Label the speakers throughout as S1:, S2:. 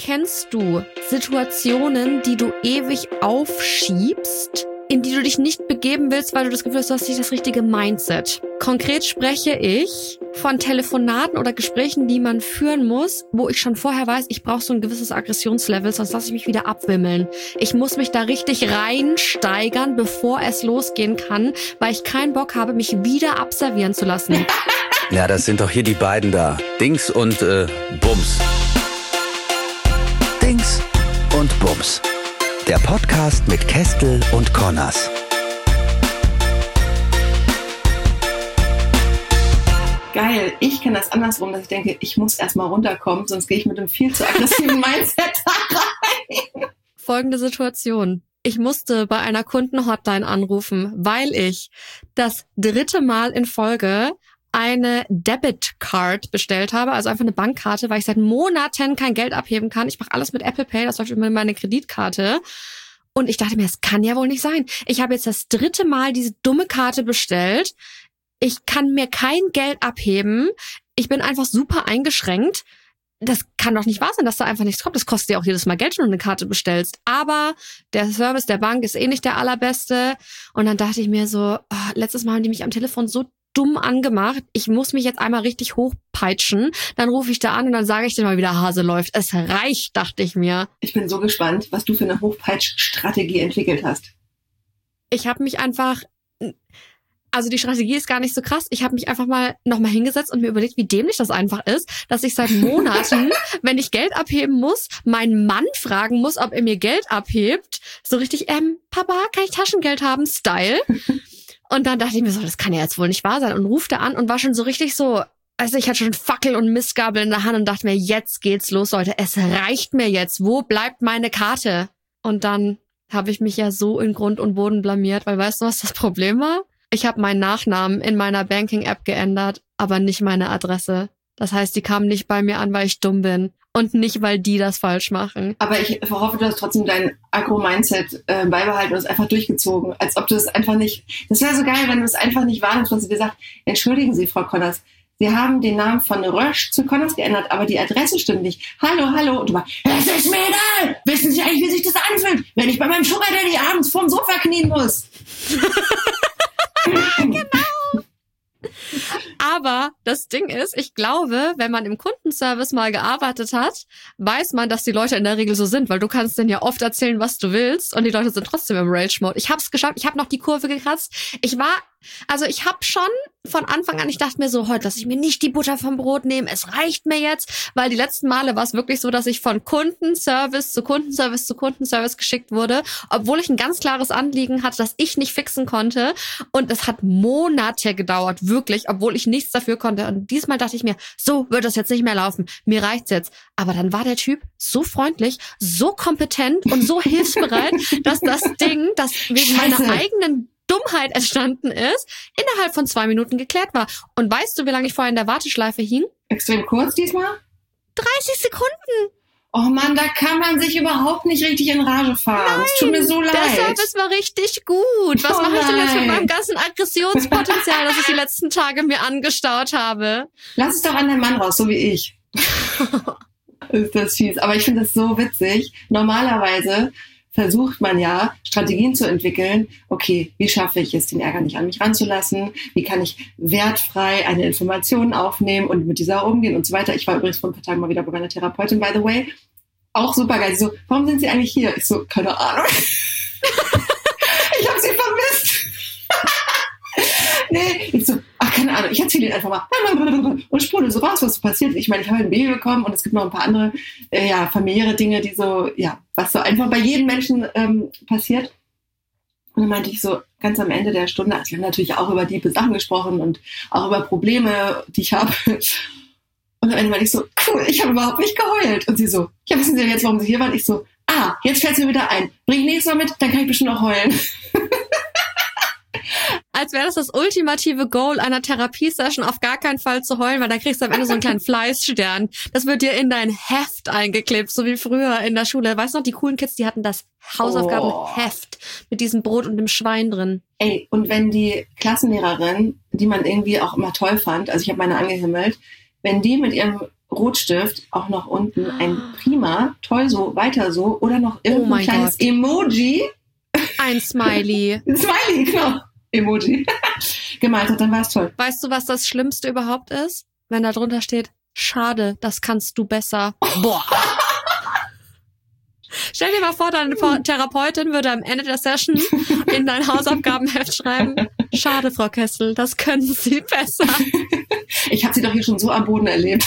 S1: Kennst du Situationen, die du ewig aufschiebst, in die du dich nicht begeben willst, weil du das Gefühl hast, du hast nicht das richtige Mindset? Konkret spreche ich von Telefonaten oder Gesprächen, die man führen muss, wo ich schon vorher weiß, ich brauche so ein gewisses Aggressionslevel, sonst lasse ich mich wieder abwimmeln. Ich muss mich da richtig reinsteigern, bevor es losgehen kann, weil ich keinen Bock habe, mich wieder abservieren zu lassen.
S2: Ja, das sind doch hier die beiden da. Dings und Bums. Dings und Bums. Der Podcast mit Kestel und Connors.
S3: Geil. Ich kenne das andersrum, dass ich denke, ich muss erstmal runterkommen, sonst gehe ich mit einem viel zu aggressiven Mindset da rein.
S1: Folgende Situation. Ich musste bei einer Kundenhotline anrufen, weil ich das 3. Mal in Folge eine Debit Card bestellt habe, also einfach eine Bankkarte, weil ich seit Monaten kein Geld abheben kann. Ich mache alles mit Apple Pay, das läuft über meine Kreditkarte. Und ich dachte mir, das kann ja wohl nicht sein. Ich habe jetzt das 3. Mal diese dumme Karte bestellt. Ich kann mir kein Geld abheben. Ich bin einfach super eingeschränkt. Das kann doch nicht wahr sein, dass da einfach nichts kommt. Das kostet ja auch jedes Mal Geld, wenn du eine Karte bestellst. Aber der Service der Bank ist eh nicht der allerbeste. Und dann dachte ich mir so, letztes Mal haben die mich am Telefon so dumm angemacht. Ich muss mich jetzt einmal richtig hochpeitschen. Dann rufe ich da an und dann sage ich dir mal, wie der Hase läuft. Es reicht, dachte ich mir.
S3: Ich bin so gespannt, was du für eine Hochpeitsch-Strategie entwickelt hast.
S1: Ich habe mich einfach... Also die Strategie ist gar nicht so krass. Ich habe mich einfach mal nochmal hingesetzt und mir überlegt, wie dämlich das einfach ist, dass ich seit Monaten, wenn ich Geld abheben muss, meinen Mann fragen muss, ob er mir Geld abhebt. So richtig, Papa, kann ich Taschengeld haben? Style. Und dann dachte ich mir so, das kann ja jetzt wohl nicht wahr sein. Und rufte an und war schon so richtig so, also ich hatte schon Fackel und Mistgabel in der Hand und dachte mir, jetzt geht's los, Leute. Es reicht mir jetzt. Wo bleibt meine Karte? Und dann habe ich mich ja so in Grund und Boden blamiert, weil weißt du, was das Problem war? Ich habe meinen Nachnamen in meiner Banking-App geändert, aber nicht meine Adresse. Das heißt, die kamen nicht bei mir an, weil ich dumm bin und nicht, weil die das falsch machen.
S3: Aber ich hoffe, du hast trotzdem dein Agro-Mindset beibehalten und es einfach durchgezogen. Als ob du es einfach nicht... Das wäre so geil, wenn du es einfach nicht wahrnimmst, was du dir sagst. Entschuldigen Sie, Frau Connors, Sie haben den Namen von Rösch zu Connors geändert, aber die Adresse stimmt nicht. Hallo. Und du mal, es ist mir egal. Wissen Sie eigentlich, wie sich das anfühlt, wenn ich bei meinem Sugar Daddy abends vorm Sofa knien muss?
S1: Genau. Aber das Ding ist, ich glaube, wenn man im Kundenservice mal gearbeitet hat, weiß man, dass die Leute in der Regel so sind, weil du kannst denen ja oft erzählen, was du willst und die Leute sind trotzdem im Rage-Mode. Ich hab's geschafft, ich habe noch die Kurve gekratzt. Ich habe schon von Anfang an, ich dachte mir so, heute lasse ich mir nicht die Butter vom Brot nehmen, es reicht mir jetzt, weil die letzten Male war es wirklich so, dass ich von Kundenservice zu Kundenservice zu Kundenservice geschickt wurde, obwohl ich ein ganz klares Anliegen hatte, das ich nicht fixen konnte und es hat Monate gedauert, wirklich, obwohl ich nichts dafür konnte und diesmal dachte ich mir, so wird das jetzt nicht mehr laufen, mir reicht's jetzt, aber dann war der Typ so freundlich, so kompetent und so hilfsbereit, dass das Ding, das wegen meiner eigenen Dummheit entstanden ist, innerhalb von 2 Minuten geklärt war. Und weißt du, wie lange ich vorher in der Warteschleife hing?
S3: Extrem kurz diesmal?
S1: 30 Sekunden.
S3: Oh Mann, da kann man sich überhaupt nicht richtig in Rage fahren. Es tut mir so leid.
S1: Der Service war richtig gut. Was mache ich denn jetzt mit meinem ganzen Aggressionspotenzial, das ich die letzten Tage mir angestaut habe?
S3: Lass es doch an den Mann raus, so wie ich. Ist das fies. Aber ich finde das so witzig. Normalerweise versucht man ja, Strategien zu entwickeln. Okay, wie schaffe ich es, den Ärger nicht an mich ranzulassen? Wie kann ich wertfrei eine Information aufnehmen und mit dieser umgehen und so weiter? Ich war übrigens vor ein paar Tagen mal wieder bei meiner Therapeutin, by the way. Auch super geil. Sie so, warum sind Sie eigentlich hier? Ich so, keine Ahnung. Ich habe Sie vermisst. Nee, ich so, keine Ahnung, ich erzähle Ihnen einfach mal und sprudel so raus, was so passiert. Ich meine, ich habe ein Baby bekommen und es gibt noch ein paar andere familiäre Dinge, die so, was so einfach bei jedem Menschen passiert. Und dann meinte ich so, ganz am Ende der Stunde, also wir haben natürlich auch über tiefe Sachen gesprochen und auch über Probleme, die ich habe. Und am Ende meinte ich so, cool, ich habe überhaupt nicht geheult. Und sie so, ja, wissen Sie jetzt, warum Sie hier waren? Ich so, jetzt fällt es mir wieder ein. Bring nächstes Mal mit, dann kann ich bestimmt auch heulen.
S1: Als wäre das ultimative Goal einer Therapiesession, auf gar keinen Fall zu heulen, weil dann kriegst du am Ende so einen kleinen Fleißstern. Das wird dir in dein Heft eingeklebt, so wie früher in der Schule. Weißt du noch, die coolen Kids, die hatten das Hausaufgabenheft mit diesem Brot und dem Schwein drin.
S3: Ey, und wenn die Klassenlehrerin, die man irgendwie auch immer toll fand, also ich habe meine angehimmelt, wenn die mit ihrem Rotstift auch noch unten ein Prima, toll so, weiter so oder noch irgendein kleines
S1: Gott.
S3: Emoji.
S1: Ein Smiley.
S3: Smiley, genau. Emoji. Gemalt hat, dann war es toll.
S1: Weißt du, was das Schlimmste überhaupt ist? Wenn da drunter steht, schade, das kannst du besser. Boah. Stell dir mal vor, deine Therapeutin würde am Ende der Session in dein Hausaufgabenheft schreiben, schade, Frau Kessel, das können Sie besser.
S3: Ich habe sie doch hier schon so am Boden erlebt.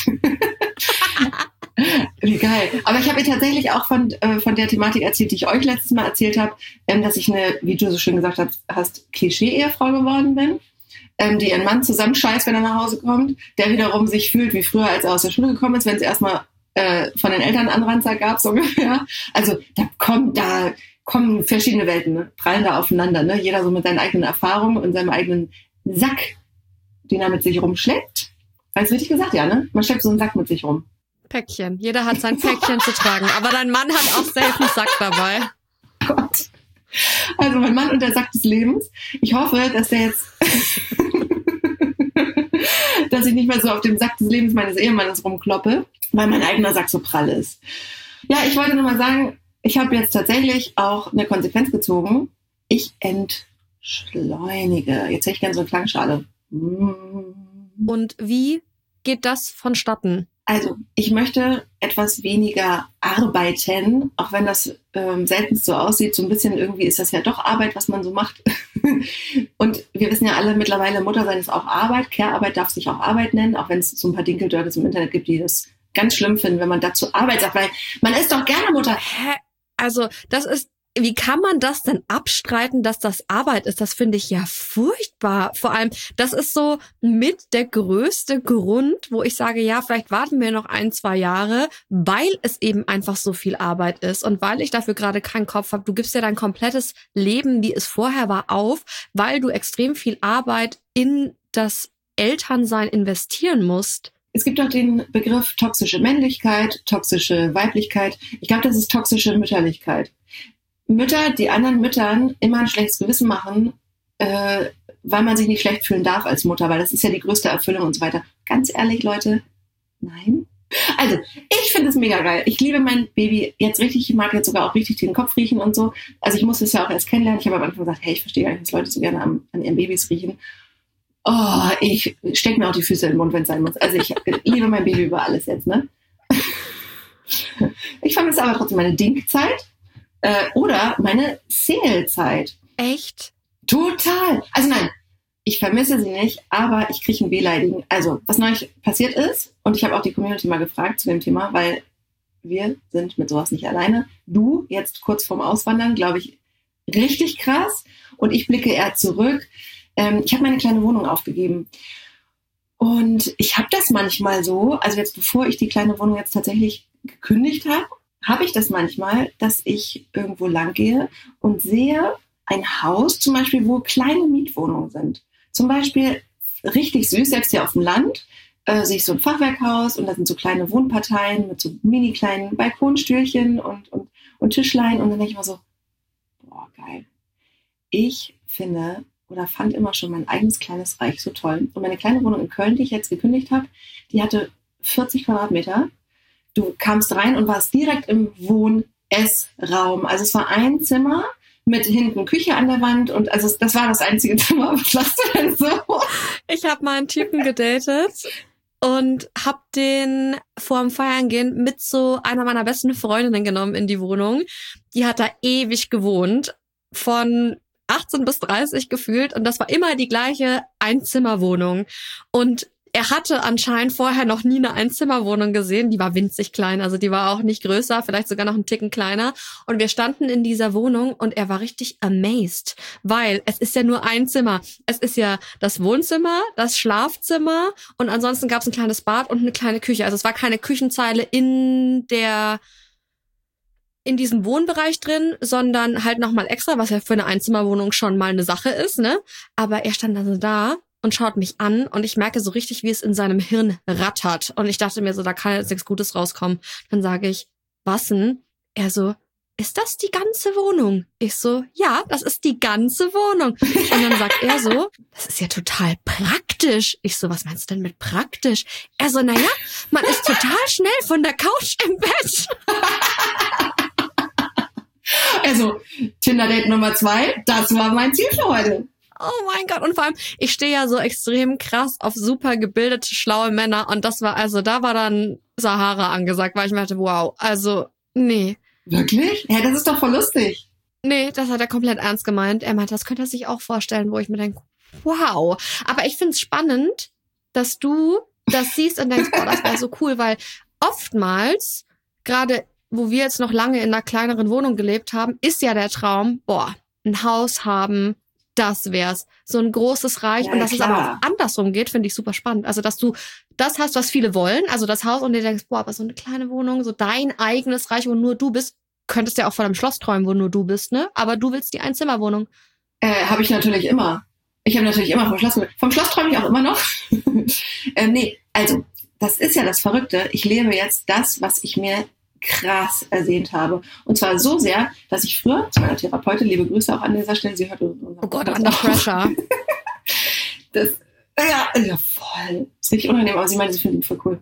S3: Wie geil. Aber ich habe ihr tatsächlich auch von der Thematik erzählt, die ich euch letztes Mal erzählt habe, dass ich eine, wie du so schön gesagt hast, Klischee-Ehefrau geworden bin, die ihren Mann zusammenscheißt, wenn er nach Hause kommt, der wiederum sich fühlt wie früher, als er aus der Schule gekommen ist, wenn es erstmal von den Eltern Anranzer gab, so ungefähr. Also da kommen verschiedene Welten, ne? Prallen da aufeinander, ne? Jeder so mit seinen eigenen Erfahrungen und seinem eigenen Sack, den er mit sich rumschleppt. Hast du richtig gesagt, ja, ne? Man schleppt so einen Sack mit sich rum.
S1: Päckchen. Jeder hat sein Päckchen zu tragen. Aber dein Mann hat auch safe einen Sack dabei.
S3: Gott. Also mein Mann und der Sack des Lebens. Ich hoffe, dass der jetzt... dass ich nicht mehr so auf dem Sack des Lebens meines Ehemannes rumkloppe, weil mein eigener Sack so prall ist. Ja, ich wollte nur mal sagen, ich habe jetzt tatsächlich auch eine Konsequenz gezogen. Ich entschleunige. Jetzt hätte ich gerne so eine Klangschale.
S1: Und wie geht das vonstatten?
S3: Also, ich möchte etwas weniger arbeiten, auch wenn das seltenst so aussieht. So ein bisschen irgendwie ist das ja doch Arbeit, was man so macht. Und wir wissen ja alle mittlerweile, Mutter sein ist auch Arbeit. Care-Arbeit darf sich auch Arbeit nennen, auch wenn es so ein paar Dinkeldörtes im Internet gibt, die das ganz schlimm finden, wenn man dazu Arbeit sagt, weil man ist doch gerne Mutter.
S1: Hä? Also, das ist, wie kann man das denn abstreiten, dass das Arbeit ist? Das finde ich ja furchtbar. Vor allem, das ist so mit der größte Grund, wo ich sage, ja, vielleicht warten wir noch 1-2 Jahre, weil es eben einfach so viel Arbeit ist und weil ich dafür gerade keinen Kopf habe. Du gibst ja dein komplettes Leben, wie es vorher war, auf, weil du extrem viel Arbeit in das Elternsein investieren musst.
S3: Es gibt auch den Begriff toxische Männlichkeit, toxische Weiblichkeit. Ich glaube, das ist toxische Mütterlichkeit. Mütter, die anderen Müttern immer ein schlechtes Gewissen machen, weil man sich nicht schlecht fühlen darf als Mutter, weil das ist ja die größte Erfüllung und so weiter. Ganz ehrlich, Leute, nein. Also, ich finde es mega geil. Ich liebe mein Baby jetzt richtig. Ich mag jetzt sogar auch richtig den Kopf riechen und so. Also ich musste es ja auch erst kennenlernen. Ich habe am Anfang gesagt, hey, ich verstehe gar nicht, dass Leute so gerne an ihren Babys riechen. Oh, ich stecke mir auch die Füße in den Mund, wenn es sein muss. Also ich liebe mein Baby über alles jetzt, ne? Ich vermisse aber trotzdem meine Dinkzeit oder meine Singlezeit.
S1: Echt?
S3: Total. Also nein, ich vermisse sie nicht, aber ich kriege ein Wehleidigen. Also, was neulich passiert ist, und ich habe auch die Community mal gefragt zu dem Thema, weil wir sind mit sowas nicht alleine. Du, jetzt kurz vorm Auswandern, glaube ich, richtig krass. Und ich blicke eher zurück. Ich habe meine kleine Wohnung aufgegeben. Und ich habe das manchmal so, also jetzt bevor ich die kleine Wohnung jetzt tatsächlich gekündigt habe, habe ich das manchmal, dass ich irgendwo lang gehe und sehe ein Haus zum Beispiel, wo kleine Mietwohnungen sind. Zum Beispiel richtig süß, selbst hier auf dem Land, sehe ich so ein Fachwerkhaus und da sind so kleine Wohnparteien mit so mini kleinen Balkonstühlchen und Tischlein. Und dann denke ich mir so, boah, geil. Ich finde oder fand immer schon mein eigenes kleines Reich so toll. Und meine kleine Wohnung in Köln, die ich jetzt gekündigt habe, die hatte 40 Quadratmeter. Du kamst rein und warst direkt im Wohn-Essraum. Also es war ein Zimmer mit hinten Küche an der Wand und also das war das einzige Zimmer. Was lachst du denn so?
S1: Ich habe mal einen Typen gedatet und hab den vorm Feiern gehen mit so einer meiner besten Freundinnen genommen in die Wohnung. Die hat da ewig gewohnt, von 18 bis 30 gefühlt, und das war immer die gleiche Einzimmerwohnung. Und er hatte anscheinend vorher noch nie eine Einzimmerwohnung gesehen. Die war winzig klein, also die war auch nicht größer, vielleicht sogar noch einen Ticken kleiner. Und wir standen in dieser Wohnung und er war richtig amazed, weil es ist ja nur ein Zimmer. Es ist ja das Wohnzimmer, das Schlafzimmer und ansonsten gab es ein kleines Bad und eine kleine Küche. Also es war keine Küchenzeile in diesem Wohnbereich drin, sondern halt nochmal extra, was ja für eine Einzimmerwohnung schon mal eine Sache ist, ne? Aber er stand also da und schaut mich an und ich merke so richtig, wie es in seinem Hirn rattert. Und ich dachte mir so, da kann jetzt nichts Gutes rauskommen. Dann sage ich, was denn? Er so, ist das die ganze Wohnung? Ich so, ja, das ist die ganze Wohnung. Und dann sagt er so, das ist ja total praktisch. praktisch. Ich so, was meinst du denn mit praktisch? Er so, naja, man ist total schnell von der Couch im Bett.
S3: Also, Tinder-Date Nummer 2, das war mein Ziel für heute.
S1: Oh mein Gott. Und vor allem, ich stehe ja so extrem krass auf super gebildete, schlaue Männer. Und das war, also da war dann Sahara angesagt, weil ich mir dachte, wow, also, nee.
S3: Wirklich? Ja, das ist doch voll lustig.
S1: Nee, das hat er komplett ernst gemeint. Er meinte, das könnte er sich auch vorstellen, wo ich mir denke, wow. Aber ich find's spannend, dass du das siehst und denkst, boah, das wäre so cool, weil oftmals, gerade wo wir jetzt noch lange in einer kleineren Wohnung gelebt haben, ist ja der Traum, boah, ein Haus haben, das wär's. So ein großes Reich.
S3: Ja,
S1: und dass es
S3: klar.
S1: aber auch andersrum geht, finde ich super spannend. Also, dass du das hast, was viele wollen, also das Haus, und dir denkst, boah, aber so eine kleine Wohnung, so dein eigenes Reich, wo nur du bist, könntest ja auch von einem Schloss träumen, wo nur du bist, ne? Aber du willst die Einzimmerwohnung.
S3: Habe ich natürlich immer. Ich habe natürlich immer vom Schloss träume ich auch immer noch. Nee, also, das ist ja das Verrückte. Ich lebe jetzt das, was ich mir krass ersehnt habe. Und zwar so sehr, dass ich früher zu meiner Therapeutin, liebe Grüße auch an dieser Stelle, sie hört unseren
S1: Oh Gott,
S3: Podcast
S1: under
S3: auch.
S1: pressure.
S3: Das, ja, voll. Ist richtig unangenehm, aber sie meinte, sie findet ihn voll cool.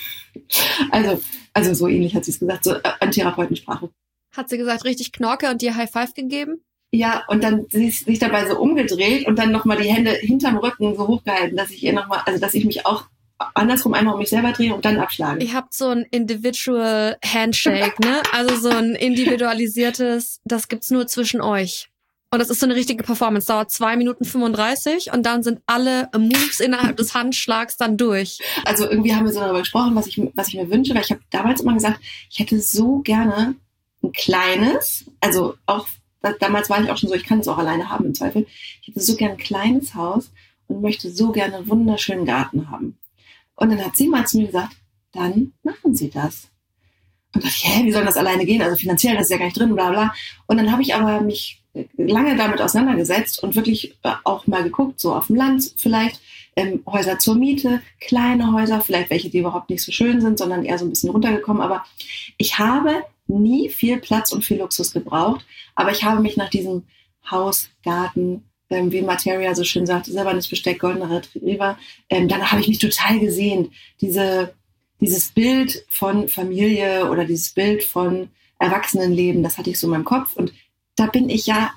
S3: Also so ähnlich hat sie es gesagt, so an Therapeutensprache.
S1: Hat sie gesagt, richtig Knorke und dir High Five gegeben?
S3: Ja, und dann sie ist sich dabei so umgedreht und dann nochmal die Hände hinterm Rücken so hochgehalten, dass ich ihr nochmal, also dass ich mich auch andersrum einmal um mich selber drehe und dann abschlage.
S1: Ihr habt so ein Individual Handshake, ne? Also so ein individualisiertes, das gibt's nur zwischen euch. Und das ist so eine richtige Performance. Dauert 2 Minuten 35 und dann sind alle Moves innerhalb des Handschlags dann durch.
S3: Also irgendwie haben wir so darüber gesprochen, was ich mir wünsche, weil ich habe damals immer gesagt, ich hätte so gerne ein kleines, also auch, damals war ich auch schon so, ich kann es auch alleine haben im Zweifel, ich hätte so gerne ein kleines Haus und möchte so gerne einen wunderschönen Garten haben. Und dann hat sie mal zu mir gesagt, dann machen Sie das. Und dachte ich, wie soll das alleine gehen? Also finanziell, das ist ja gar nicht drin, bla bla. Und dann habe ich aber mich lange damit auseinandergesetzt und wirklich auch mal geguckt, so auf dem Land vielleicht, Häuser zur Miete, kleine Häuser, vielleicht welche, die überhaupt nicht so schön sind, sondern eher so ein bisschen runtergekommen. Aber ich habe nie viel Platz und viel Luxus gebraucht, aber ich habe mich nach diesem Haus, Garten, wie Materia so schön sagt, silbernes Besteck, goldener Retriever, dann habe ich mich total gesehnt. Dieses Bild von Familie oder dieses Bild von Erwachsenenleben, das hatte ich so in meinem Kopf. Und da bin ich ja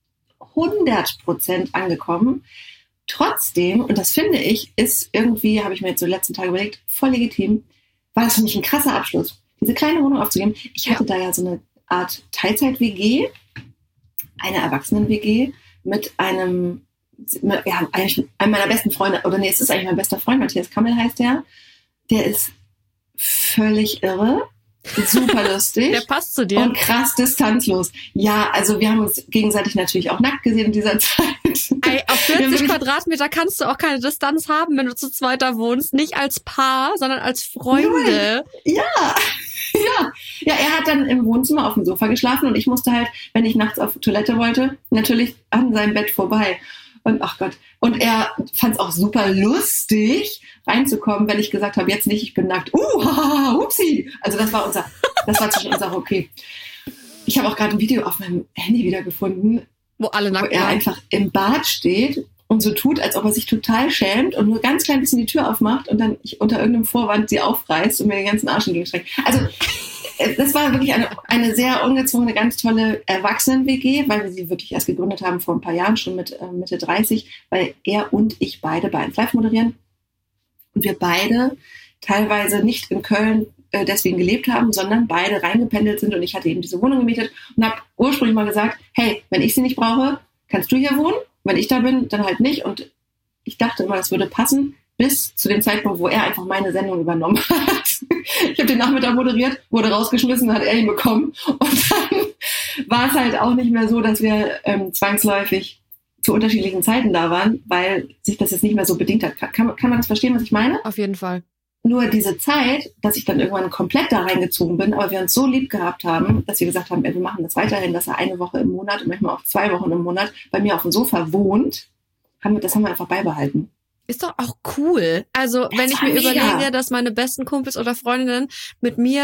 S3: 100% angekommen. Trotzdem, und das finde ich, ist irgendwie, habe ich mir jetzt so die letzten Tage überlegt, voll legitim, war das für mich ein krasser Abschluss, diese kleine Wohnung aufzugeben. Ich hatte da ja so eine Art Teilzeit-WG, eine Erwachsenen-WG, mit einem meiner besten Freunde, oder nee, es ist eigentlich mein bester Freund, Matthias Kammel heißt der ist völlig irre, super lustig.
S1: Der passt zu dir.
S3: Und krass distanzlos. Ja, also wir haben uns gegenseitig natürlich auch nackt gesehen in dieser Zeit.
S1: Ey, auf 40 Quadratmeter kannst du auch keine Distanz haben, wenn du zu zweiter wohnst. Nicht als Paar, sondern als Freunde.
S3: Ja, er hat dann im Wohnzimmer auf dem Sofa geschlafen und ich musste halt, wenn ich nachts auf Toilette wollte, natürlich an seinem Bett vorbei. Und ach Gott. Und er fand es auch super lustig, reinzukommen, wenn ich gesagt habe, jetzt nicht, ich bin nackt. Upsi. Also das war zwischen uns auch okay. Ich habe auch gerade ein Video auf meinem Handy wiedergefunden,
S1: Wo alle
S3: wo
S1: nackt
S3: er
S1: waren.
S3: einfach im Bad steht und so tut, als ob er sich total schämt und nur ganz klein bisschen die Tür aufmacht und dann ich unter irgendeinem Vorwand sie aufreißt und mir den ganzen Arsch entgegenstreckt. Also das war wirklich eine sehr ungezwungene, ganz tolle Erwachsenen-WG, weil wir sie wirklich erst gegründet haben vor ein paar Jahren, schon mit Mitte 30, weil er und ich beide bei 1 Live moderieren und wir beide teilweise nicht in Köln deswegen gelebt haben, sondern beide reingependelt sind und ich hatte eben diese Wohnung gemietet und habe ursprünglich mal gesagt, hey, wenn ich sie nicht brauche, kannst du hier wohnen, wenn ich da bin, dann halt nicht. Und ich dachte immer, das würde passen, bis zu dem Zeitpunkt, wo er einfach meine Sendung übernommen hat. Ich habe den Nachmittag moderiert, wurde rausgeschmissen, hat er ihn bekommen. Und dann war es halt auch nicht mehr so, dass wir zwangsläufig zu unterschiedlichen Zeiten da waren, weil sich das jetzt nicht mehr so bedingt hat. Kann man das verstehen, was ich meine?
S1: Auf jeden Fall.
S3: Nur diese Zeit, dass ich dann irgendwann komplett da reingezogen bin, aber wir uns so lieb gehabt haben, dass wir gesagt haben, wir machen das weiterhin, dass er 1 Woche im Monat und manchmal auch 2 Wochen im Monat bei mir auf dem Sofa wohnt, das haben wir einfach beibehalten.
S1: Ist doch auch cool. Also, wenn ich mir
S3: mega.
S1: überlege, dass meine besten Kumpels oder Freundinnen mit mir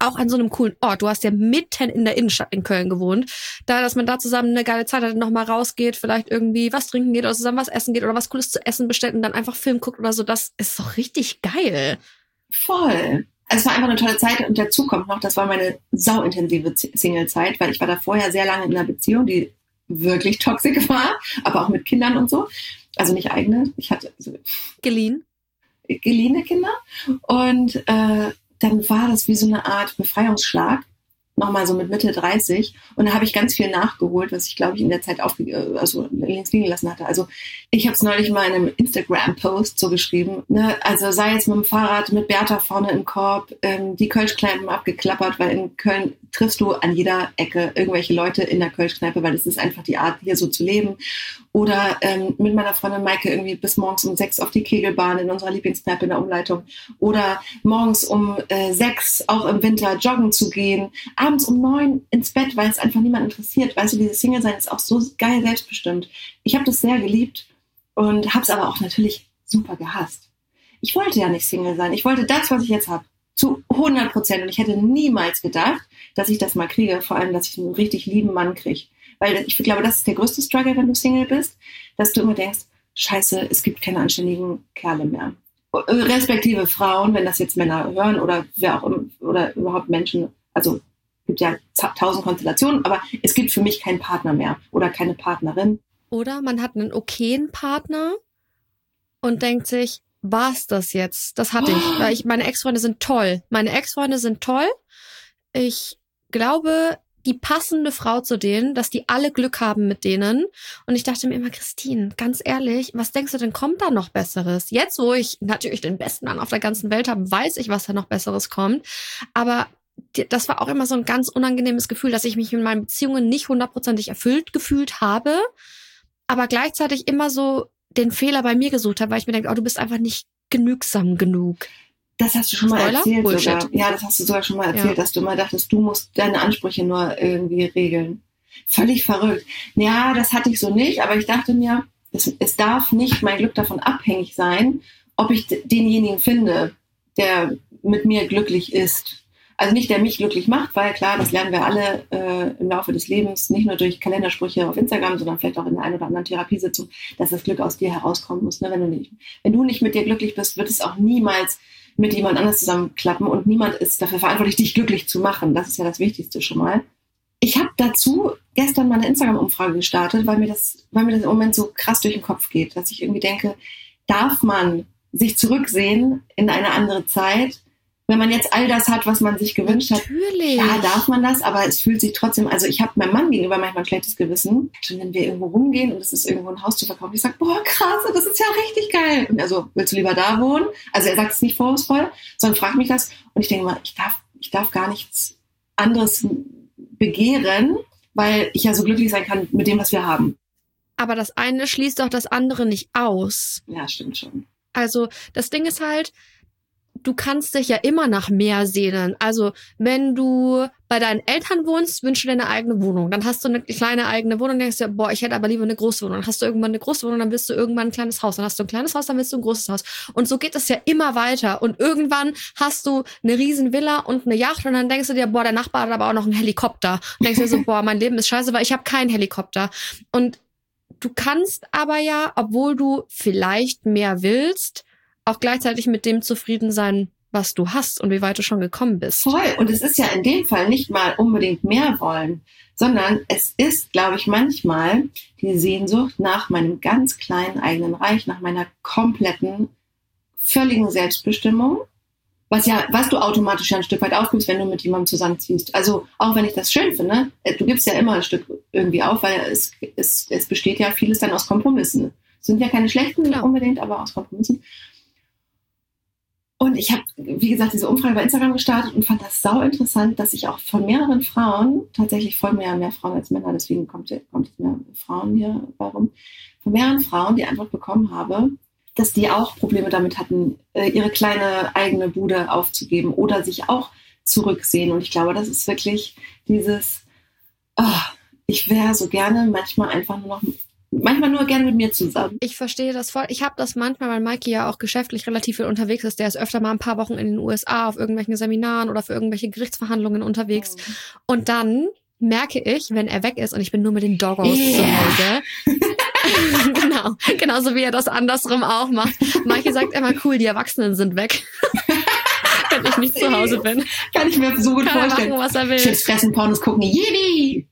S1: auch an so einem coolen Ort. Du hast ja mitten in der Innenstadt in Köln gewohnt. Dass man da zusammen eine geile Zeit hat, nochmal rausgeht, vielleicht irgendwie was trinken geht oder zusammen was essen geht oder was Cooles zu essen bestellt und dann einfach Film guckt oder so. Das ist doch richtig geil.
S3: Voll. Also es war einfach eine tolle Zeit und dazu kommt noch, das war meine sauintensive Single-Zeit, weil ich war da vorher sehr lange in einer Beziehung, die wirklich toxisch war, aber auch mit Kindern und so. Also nicht eigene. Ich hatte geliehene Kinder. Und dann war das wie so eine Art Befreiungsschlag. Nochmal so mit Mitte 30. Und da habe ich ganz viel nachgeholt, was ich, glaube ich, in der Zeit links liegen gelassen hatte. Also ich habe es neulich mal in einem Instagram-Post so geschrieben. Ne? Also sei es mit dem Fahrrad, mit Bertha vorne im Korb, die Kölschkneipen abgeklappert, weil in Köln triffst du an jeder Ecke irgendwelche Leute in der Kölschkneipe, weil das ist einfach die Art, hier so zu leben. Oder mit meiner Freundin Maike irgendwie bis morgens um 6 auf die Kegelbahn in unserer Lieblingskneipe in der Umleitung. Oder morgens um 6 auch im Winter joggen zu gehen. Abends um 9 ins Bett, weil es einfach niemand interessiert. Weißt du, dieses Single-Sein ist auch so geil selbstbestimmt. Ich habe das sehr geliebt und habe es aber auch natürlich super gehasst. Ich wollte ja nicht Single sein. Ich wollte das, was ich jetzt habe, zu 100%. Und ich hätte niemals gedacht, dass ich das mal kriege. Vor allem, dass ich einen richtig lieben Mann kriege. Weil ich glaube, das ist der größte Struggle, wenn du Single bist, dass du immer denkst, scheiße, es gibt keine anständigen Kerle mehr. Respektive Frauen, wenn das jetzt Männer hören oder wer auch immer, oder überhaupt Menschen, also es gibt ja 1000 Konstellationen, aber es gibt für mich keinen Partner mehr oder keine Partnerin.
S1: Oder man hat einen okayen Partner und denkt sich, war's das jetzt? Das hatte ich. Weil meine Ex-Freunde sind toll. Ich glaube, die passende Frau zu denen, dass die alle Glück haben mit denen. Und ich dachte mir immer, Christine, ganz ehrlich, was denkst du denn, kommt da noch Besseres? Jetzt, wo ich natürlich den besten Mann auf der ganzen Welt habe, weiß ich, was da noch Besseres kommt. Aber das war auch immer so ein ganz unangenehmes Gefühl, dass ich mich in meinen Beziehungen nicht 100% erfüllt gefühlt habe, aber gleichzeitig immer so den Fehler bei mir gesucht habe, weil ich mir denke, du bist einfach nicht genügsam genug.
S3: Das hast du schon mal erzählt
S1: Bullshit.
S3: sogar. Ja, das hast du sogar schon mal erzählt, dass du mal dachtest, du musst deine Ansprüche nur irgendwie regeln. Völlig verrückt. Ja, das hatte ich so nicht, aber ich dachte mir, es darf nicht mein Glück davon abhängig sein, ob ich denjenigen finde, der mit mir glücklich ist. Also nicht, der mich glücklich macht, weil klar, das lernen wir alle im Laufe des Lebens, nicht nur durch Kalendersprüche auf Instagram, sondern vielleicht auch in der einen oder anderen Therapiesitzung, dass das Glück aus dir herauskommen muss. Ne? Wenn du nicht mit dir glücklich bist, wird es auch niemals mit jemand anders zusammenklappen und niemand ist dafür verantwortlich, dich glücklich zu machen. Das ist ja das Wichtigste schon mal. Ich habe dazu gestern mal eine Instagram-Umfrage gestartet, weil mir das im Moment so krass durch den Kopf geht, dass ich irgendwie denke, darf man sich zurücksehen in eine andere Zeit, wenn man jetzt all das hat, was man sich gewünscht hat?
S1: Natürlich.
S3: Ja, darf man das, aber es fühlt sich trotzdem, also ich habe meinem Mann gegenüber manchmal ein schlechtes Gewissen. Schon wenn wir irgendwo rumgehen und es ist irgendwo ein Haus zu verkaufen, ich sage, boah, krass, das ist ja richtig geil. Und also, willst du lieber da wohnen? Also er sagt es nicht vorwurfsvoll, sondern fragt mich das. Und ich denke mal, ich darf gar nichts anderes begehren, weil ich ja so glücklich sein kann mit dem, was wir haben.
S1: Aber das eine schließt doch das andere nicht aus.
S3: Ja, stimmt schon.
S1: Also das Ding ist halt, du kannst dich ja immer nach mehr sehnen. Also wenn du bei deinen Eltern wohnst, wünschst du dir eine eigene Wohnung. Dann hast du eine kleine eigene Wohnung, denkst du, boah, ich hätte aber lieber eine große Wohnung. Dann hast du irgendwann eine große Wohnung, dann willst du irgendwann ein kleines Haus. Dann hast du ein kleines Haus, dann willst du ein großes Haus. Und so geht es ja immer weiter. Und irgendwann hast du eine riesen Villa und eine Yacht und dann denkst du dir, boah, der Nachbar hat aber auch noch einen Helikopter. Und denkst dir so, boah, mein Leben ist scheiße, weil ich habe keinen Helikopter. Und du kannst aber ja, obwohl du vielleicht mehr willst, auch gleichzeitig mit dem zufrieden sein, was du hast und wie weit du schon gekommen bist.
S3: Voll. Und es ist ja in dem Fall nicht mal unbedingt mehr wollen, sondern es ist, glaube ich, manchmal die Sehnsucht nach meinem ganz kleinen eigenen Reich, nach meiner kompletten, völligen Selbstbestimmung, was du automatisch ja ein Stück weit aufgibst, wenn du mit jemandem zusammenziehst. Also auch wenn ich das schön finde, du gibst ja immer ein Stück irgendwie auf, weil es besteht ja vieles dann aus Kompromissen. Es sind ja keine schlechten unbedingt, aber aus Kompromissen. Und ich habe, wie gesagt, diese Umfrage bei Instagram gestartet und fand das sau interessant, dass ich auch von mehreren Frauen, tatsächlich folgen mir ja mehr Frauen als Männer, deswegen kommt jetzt mehr Frauen hier warum, von mehreren Frauen die Antwort bekommen habe, dass die auch Probleme damit hatten, ihre kleine eigene Bude aufzugeben oder sich auch zurücksehen. Und ich glaube, das ist wirklich dieses, ich wäre so gerne manchmal einfach nur noch manchmal nur gerne mit mir zusammen.
S1: Ich verstehe das voll. Ich habe das manchmal, weil Mikey ja auch geschäftlich relativ viel unterwegs ist. Der ist öfter mal ein paar Wochen in den USA auf irgendwelchen Seminaren oder für irgendwelche Gerichtsverhandlungen unterwegs. Und dann merke ich, wenn er weg ist und ich bin nur mit den Doggos zu Hause. Genau, genauso wie er das andersrum auch macht. Mikey sagt immer, cool, die Erwachsenen sind weg. Wenn ich nicht zu Hause bin.
S3: Kann ich mir so gut vorstellen.
S1: Machen, was er will.
S3: Chips fressen, Pornos gucken, Yippie!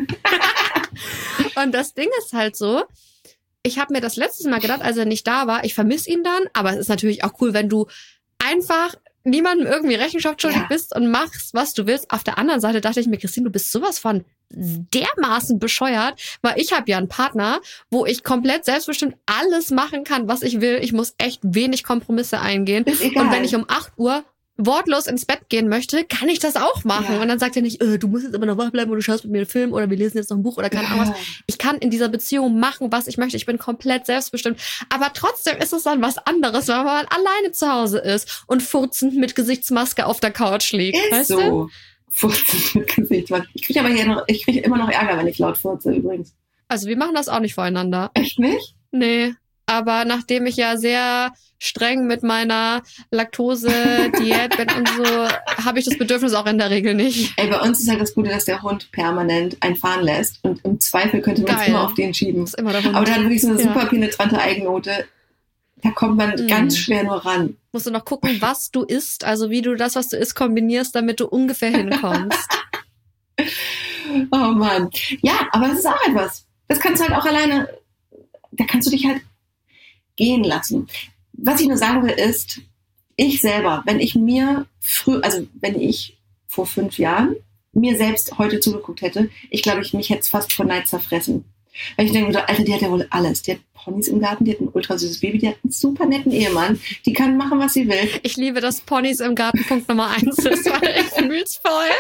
S1: Und das Ding ist halt so, ich habe mir das letztes Mal gedacht, als er nicht da war, ich vermisse ihn dann, aber es ist natürlich auch cool, wenn du einfach niemandem irgendwie Rechenschaft schuldig bist und machst, was du willst. Auf der anderen Seite dachte ich mir, Christine, du bist sowas von dermaßen bescheuert, weil ich habe ja einen Partner, wo ich komplett selbstbestimmt alles machen kann, was ich will. Ich muss echt wenig Kompromisse eingehen.
S3: Ist egal.
S1: Und wenn ich um 8 Uhr wortlos ins Bett gehen möchte, kann ich das auch machen. Ja. Und dann sagt er nicht, du musst jetzt immer noch wach bleiben oder du schaust mit mir einen Film oder wir lesen jetzt noch ein Buch oder keine Ahnung was. Ich kann in dieser Beziehung machen, was ich möchte. Ich bin komplett selbstbestimmt. Aber trotzdem ist es dann was anderes, wenn man alleine zu Hause ist und furzend mit Gesichtsmaske auf der Couch liegt.
S3: Ist
S1: weißt
S3: so.
S1: Du?
S3: Furzend mit Gesichtsmaske. Ich kriege immer noch Ärger, wenn ich laut furze übrigens.
S1: Also wir machen das auch nicht voreinander.
S3: Echt nicht?
S1: Nee. Aber nachdem ich ja sehr streng mit meiner Laktose-Diät bin und so, habe ich das Bedürfnis auch in der Regel nicht.
S3: Ey, bei uns ist halt das Gute, dass der Hund permanent einen fahren lässt und im Zweifel könnte man es immer auf den schieben.
S1: Das ist immer der Hund.
S3: Aber dann wirklich so eine super penetrante Eigennote. Da kommt man ganz schwer nur ran.
S1: Musst du noch gucken, was du isst, also wie du das, was du isst, kombinierst, damit du ungefähr hinkommst.
S3: Oh Mann. Ja, aber das ist auch etwas. Das kannst du halt auch alleine, da kannst du dich halt gehen lassen. Was ich nur sagen will ist, ich selber, wenn ich vor 5 Jahren mir selbst heute zugeguckt hätte, ich glaube, mich hätte es fast vor Neid zerfressen. Weil ich denke, Alter, die hat ja wohl alles. Die hat Ponys im Garten, die hat ein ultra süßes Baby, die hat einen super netten Ehemann, die kann machen, was sie will.
S1: Ich liebe, dass Ponys im Garten Punkt Nummer 1 ist, weil ich fühl's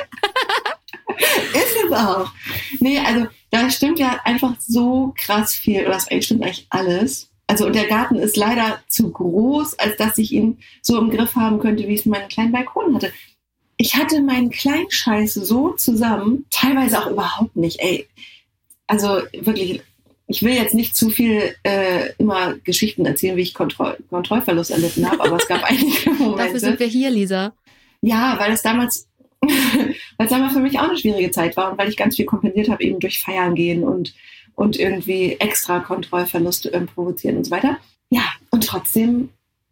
S1: voll.
S3: Ist es auch. Nee, also da stimmt ja einfach so krass viel, oder das stimmt eigentlich alles. Also und der Garten ist leider zu groß, als dass ich ihn so im Griff haben könnte, wie ich es in meinem kleinen Balkon hatte. Ich hatte meinen kleinen Scheiß so zusammen, teilweise auch überhaupt nicht, ey. Also wirklich, ich will jetzt nicht zu viel immer Geschichten erzählen, wie ich Kontrollverlust erlitten habe, aber es gab einige Momente.
S1: Dafür sind wir hier, Lisa.
S3: Ja, weil es damals für mich auch eine schwierige Zeit war und weil ich ganz viel kompensiert habe, eben durch Feiern gehen und irgendwie extra Kontrollverluste provozieren und so weiter. Ja, und trotzdem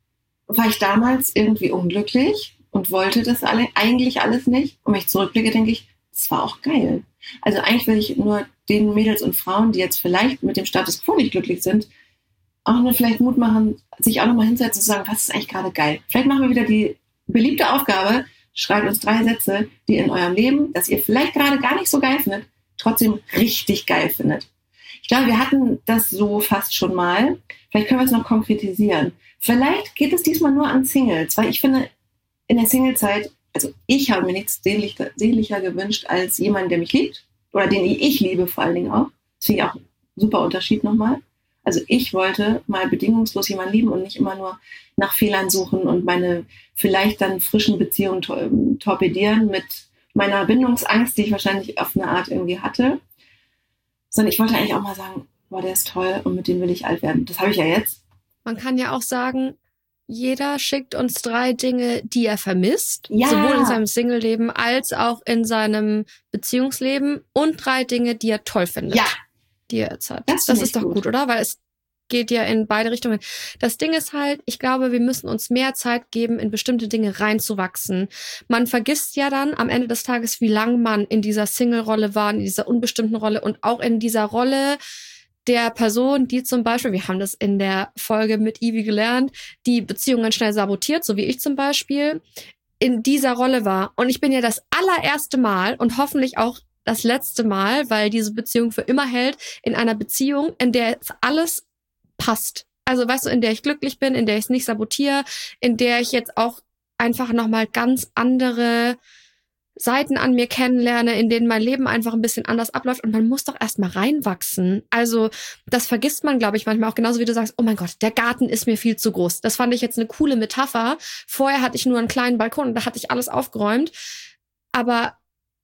S3: war ich damals irgendwie unglücklich und wollte das eigentlich alles nicht. Und wenn ich zurückblicke, denke ich, das war auch geil. Also eigentlich will ich nur den Mädels und Frauen, die jetzt vielleicht mit dem Status quo nicht glücklich sind, auch nur vielleicht Mut machen, sich auch nochmal hinsetzen und zu sagen, was ist eigentlich gerade geil. Vielleicht machen wir wieder die beliebte Aufgabe, schreibt uns 3 Sätze, die in eurem Leben, das ihr vielleicht gerade gar nicht so geil findet, trotzdem richtig geil findet. Ich glaube, wir hatten das so fast schon mal. Vielleicht können wir es noch konkretisieren. Vielleicht geht es diesmal nur an Singles, weil ich finde, in der Singlezeit, also ich habe mir nichts sehnlicher gewünscht als jemanden, der mich liebt oder den ich liebe vor allen Dingen auch. Das finde ich auch ein super Unterschied nochmal. Also ich wollte mal bedingungslos jemanden lieben und nicht immer nur nach Fehlern suchen und meine vielleicht dann frischen Beziehungen torpedieren mit meiner Bindungsangst, die ich wahrscheinlich auf eine Art irgendwie hatte. Sondern ich wollte eigentlich auch mal sagen, boah, der ist toll und mit dem will ich alt werden. Das habe ich ja jetzt.
S1: Man kann ja auch sagen, jeder schickt uns 3 Dinge, die er vermisst.
S3: Ja.
S1: Sowohl in seinem Single-Leben als auch in seinem Beziehungsleben. Und 3 Dinge, die er toll findet.
S3: Ja.
S1: Die er jetzt hat.
S3: Das
S1: ist doch gut, oder? Weil es geht ja in beide Richtungen. Das Ding ist halt, ich glaube, wir müssen uns mehr Zeit geben, in bestimmte Dinge reinzuwachsen. Man vergisst ja dann am Ende des Tages, wie lang man in dieser Single-Rolle war, in dieser unbestimmten Rolle und auch in dieser Rolle der Person, die zum Beispiel, wir haben das in der Folge mit Ivy gelernt, die Beziehungen schnell sabotiert, so wie ich zum Beispiel, in dieser Rolle war. Und ich bin ja das allererste Mal und hoffentlich auch das letzte Mal, weil diese Beziehung für immer hält, in einer Beziehung, in der jetzt alles passt. Also weißt du, in der ich glücklich bin, in der ich es nicht sabotiere, in der ich jetzt auch einfach nochmal ganz andere Seiten an mir kennenlerne, in denen mein Leben einfach ein bisschen anders abläuft und man muss doch erstmal reinwachsen. Also das vergisst man, glaube ich, manchmal auch, genauso wie du sagst, oh mein Gott, der Garten ist mir viel zu groß. Das fand ich jetzt eine coole Metapher. Vorher hatte ich nur einen kleinen Balkon und da hatte ich alles aufgeräumt. Aber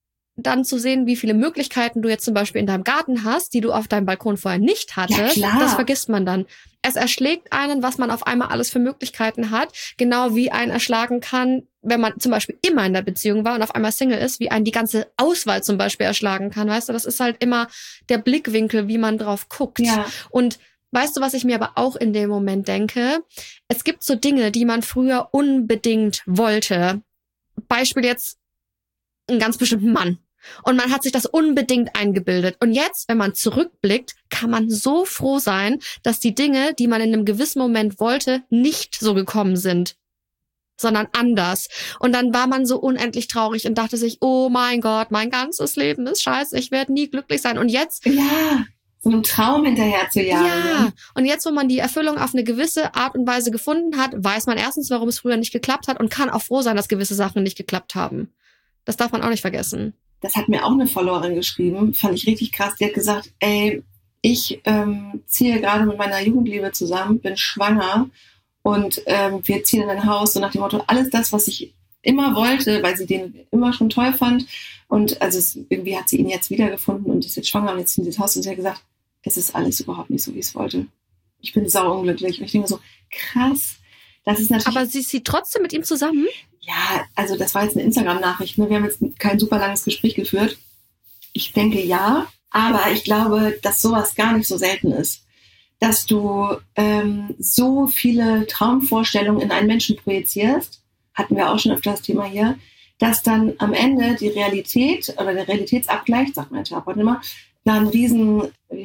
S1: dann zu sehen, wie viele Möglichkeiten du jetzt zum Beispiel in deinem Garten hast, die du auf deinem Balkon vorher nicht hattest, das vergisst man dann. Es erschlägt einen, was man auf einmal alles für Möglichkeiten hat, genau wie einen erschlagen kann, wenn man zum Beispiel immer in der Beziehung war und auf einmal Single ist, wie einen die ganze Auswahl zum Beispiel erschlagen kann, weißt du, das ist halt immer der Blickwinkel, wie man drauf guckt.
S3: Ja.
S1: Und weißt du, was ich mir aber auch in dem Moment denke? Es gibt so Dinge, die man früher unbedingt wollte. Beispiel jetzt einen ganz bestimmten Mann. Und man hat sich das unbedingt eingebildet. Und jetzt, wenn man zurückblickt, kann man so froh sein, dass die Dinge, die man in einem gewissen Moment wollte, nicht so gekommen sind, sondern anders. Und dann war man so unendlich traurig und dachte sich, oh mein Gott, mein ganzes Leben ist scheiße, ich werde nie glücklich sein. Und jetzt...
S3: Ja, so einem Traum hinterher zu jagen.
S1: Ja,
S3: Ne?
S1: und jetzt, wo man die Erfüllung auf eine gewisse Art und Weise gefunden hat, weiß man erstens, warum es früher nicht geklappt hat und kann auch froh sein, dass gewisse Sachen nicht geklappt haben. Das darf man auch nicht vergessen.
S3: Das hat mir auch eine Followerin geschrieben, fand ich richtig krass. Die hat gesagt, ey, ich ziehe gerade mit meiner Jugendliebe zusammen, bin schwanger und wir ziehen in ein Haus, so nach dem Motto, alles das, was ich immer wollte, weil sie den immer schon toll fand. Und also irgendwie hat sie ihn jetzt wiedergefunden und ist jetzt schwanger und jetzt ziehen sie das Haus und sie hat gesagt, es ist alles überhaupt nicht so, wie ich es wollte. Ich bin sauunglücklich. Und ich denke so, krass. Das ist natürlich.
S1: Aber sie ist trotzdem mit ihm zusammen?
S3: Ja, also das war jetzt eine Instagram-Nachricht. Ne? Wir haben jetzt kein super langes Gespräch geführt. Ich denke ja, aber ich glaube, dass sowas gar nicht so selten ist. Dass du so viele Traumvorstellungen in einen Menschen projizierst, hatten wir auch schon öfter das Thema hier, dass dann am Ende die Realität oder der Realitätsabgleich, sagt mein Therapeut immer, da einen riesen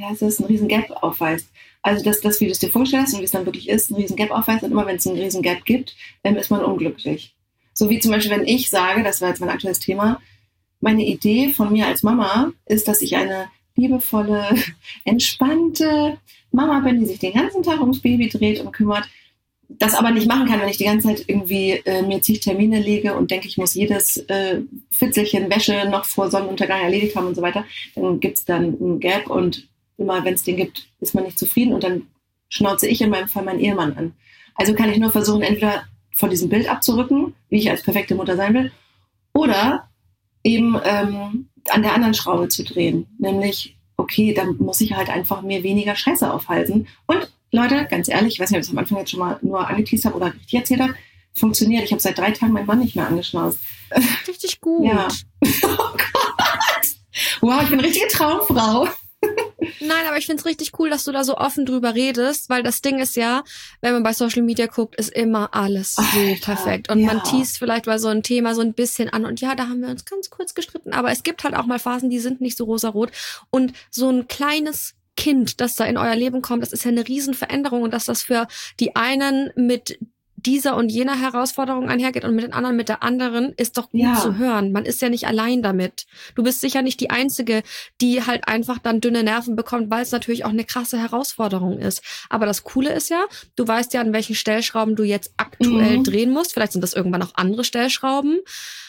S3: Gap aufweist. Also das, wie du es dir vorstellst und wie es dann wirklich ist, ein riesen Gap aufweist. Und immer wenn es einen riesen Gap gibt, ist man unglücklich. So wie zum Beispiel, wenn ich sage, das war jetzt mein aktuelles Thema, meine Idee von mir als Mama ist, dass ich eine liebevolle, entspannte Mama bin, die sich den ganzen Tag ums Baby dreht und kümmert, das aber nicht machen kann, wenn ich die ganze Zeit irgendwie mir zig Termine lege und denke, ich muss jedes Fitzelchen Wäsche noch vor Sonnenuntergang erledigt haben und so weiter, dann gibt es dann ein Gap und immer, wenn es den gibt, ist man nicht zufrieden und dann schnauze ich in meinem Fall meinen Ehemann an. Also kann ich nur versuchen, entweder von diesem Bild abzurücken, wie ich als perfekte Mutter sein will, oder eben an der anderen Schraube zu drehen. Nämlich, okay, dann muss ich halt einfach mir weniger Scheiße aufhalten. Und Leute, ganz ehrlich, ich weiß nicht, ob ich das am Anfang jetzt schon mal nur angeteased habe oder richtig erzählt habe, funktioniert. Ich habe seit 3 Tagen meinen Mann nicht mehr angeschnauzt.
S1: Richtig gut.
S3: Ja. Oh Gott. Wow, ich bin eine richtige Traumfrau.
S1: Nein, aber ich find's richtig cool, dass du da so offen drüber redest, weil das Ding ist ja, wenn man bei Social Media guckt, ist immer alles so perfekt. Und man teast vielleicht bei so einem Thema so ein bisschen an und ja, da haben wir uns ganz kurz gestritten, aber es gibt halt auch mal Phasen, die sind nicht so rosarot und so ein kleines Kind, das da in euer Leben kommt, das ist ja eine Riesenveränderung und dass das für die einen mit dieser und jener Herausforderung einhergeht und mit den anderen mit der anderen, ist doch gut zu hören. Man ist ja nicht allein damit. Du bist sicher nicht die Einzige, die halt einfach dann dünne Nerven bekommt, weil es natürlich auch eine krasse Herausforderung ist. Aber das Coole ist ja, du weißt ja, an welchen Stellschrauben du jetzt aktuell drehen musst. Vielleicht sind das irgendwann auch andere Stellschrauben.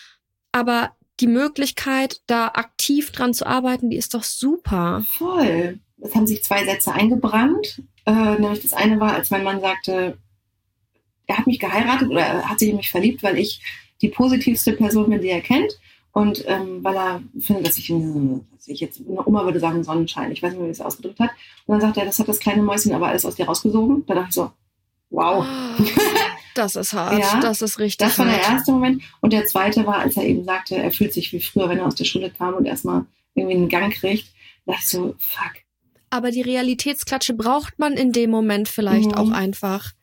S1: Aber die Möglichkeit, da aktiv dran zu arbeiten, die ist doch super.
S3: Voll. Es haben sich 2 Sätze eingebrannt. Nämlich das eine war, als mein Mann sagte, er hat mich geheiratet oder er hat sich in mich verliebt, weil ich die positivste Person bin, die er kennt. Und weil er findet, dass ich jetzt, eine Oma würde sagen, Sonnenschein. Ich weiß nicht, wie er das ausgedrückt hat. Und dann sagt er, das hat das kleine Mäuschen aber alles aus dir rausgesogen. Da dachte ich so, wow.
S1: Das ist hart. Ja, das ist richtig hart.
S3: Das war der erste Moment. Und der zweite war, als er eben sagte, er fühlt sich wie früher, wenn er aus der Schule kam und erstmal irgendwie einen Gang kriegt. Da dachte ich so, fuck.
S1: Aber die Realitätsklatsche braucht man in dem Moment vielleicht auch einfach.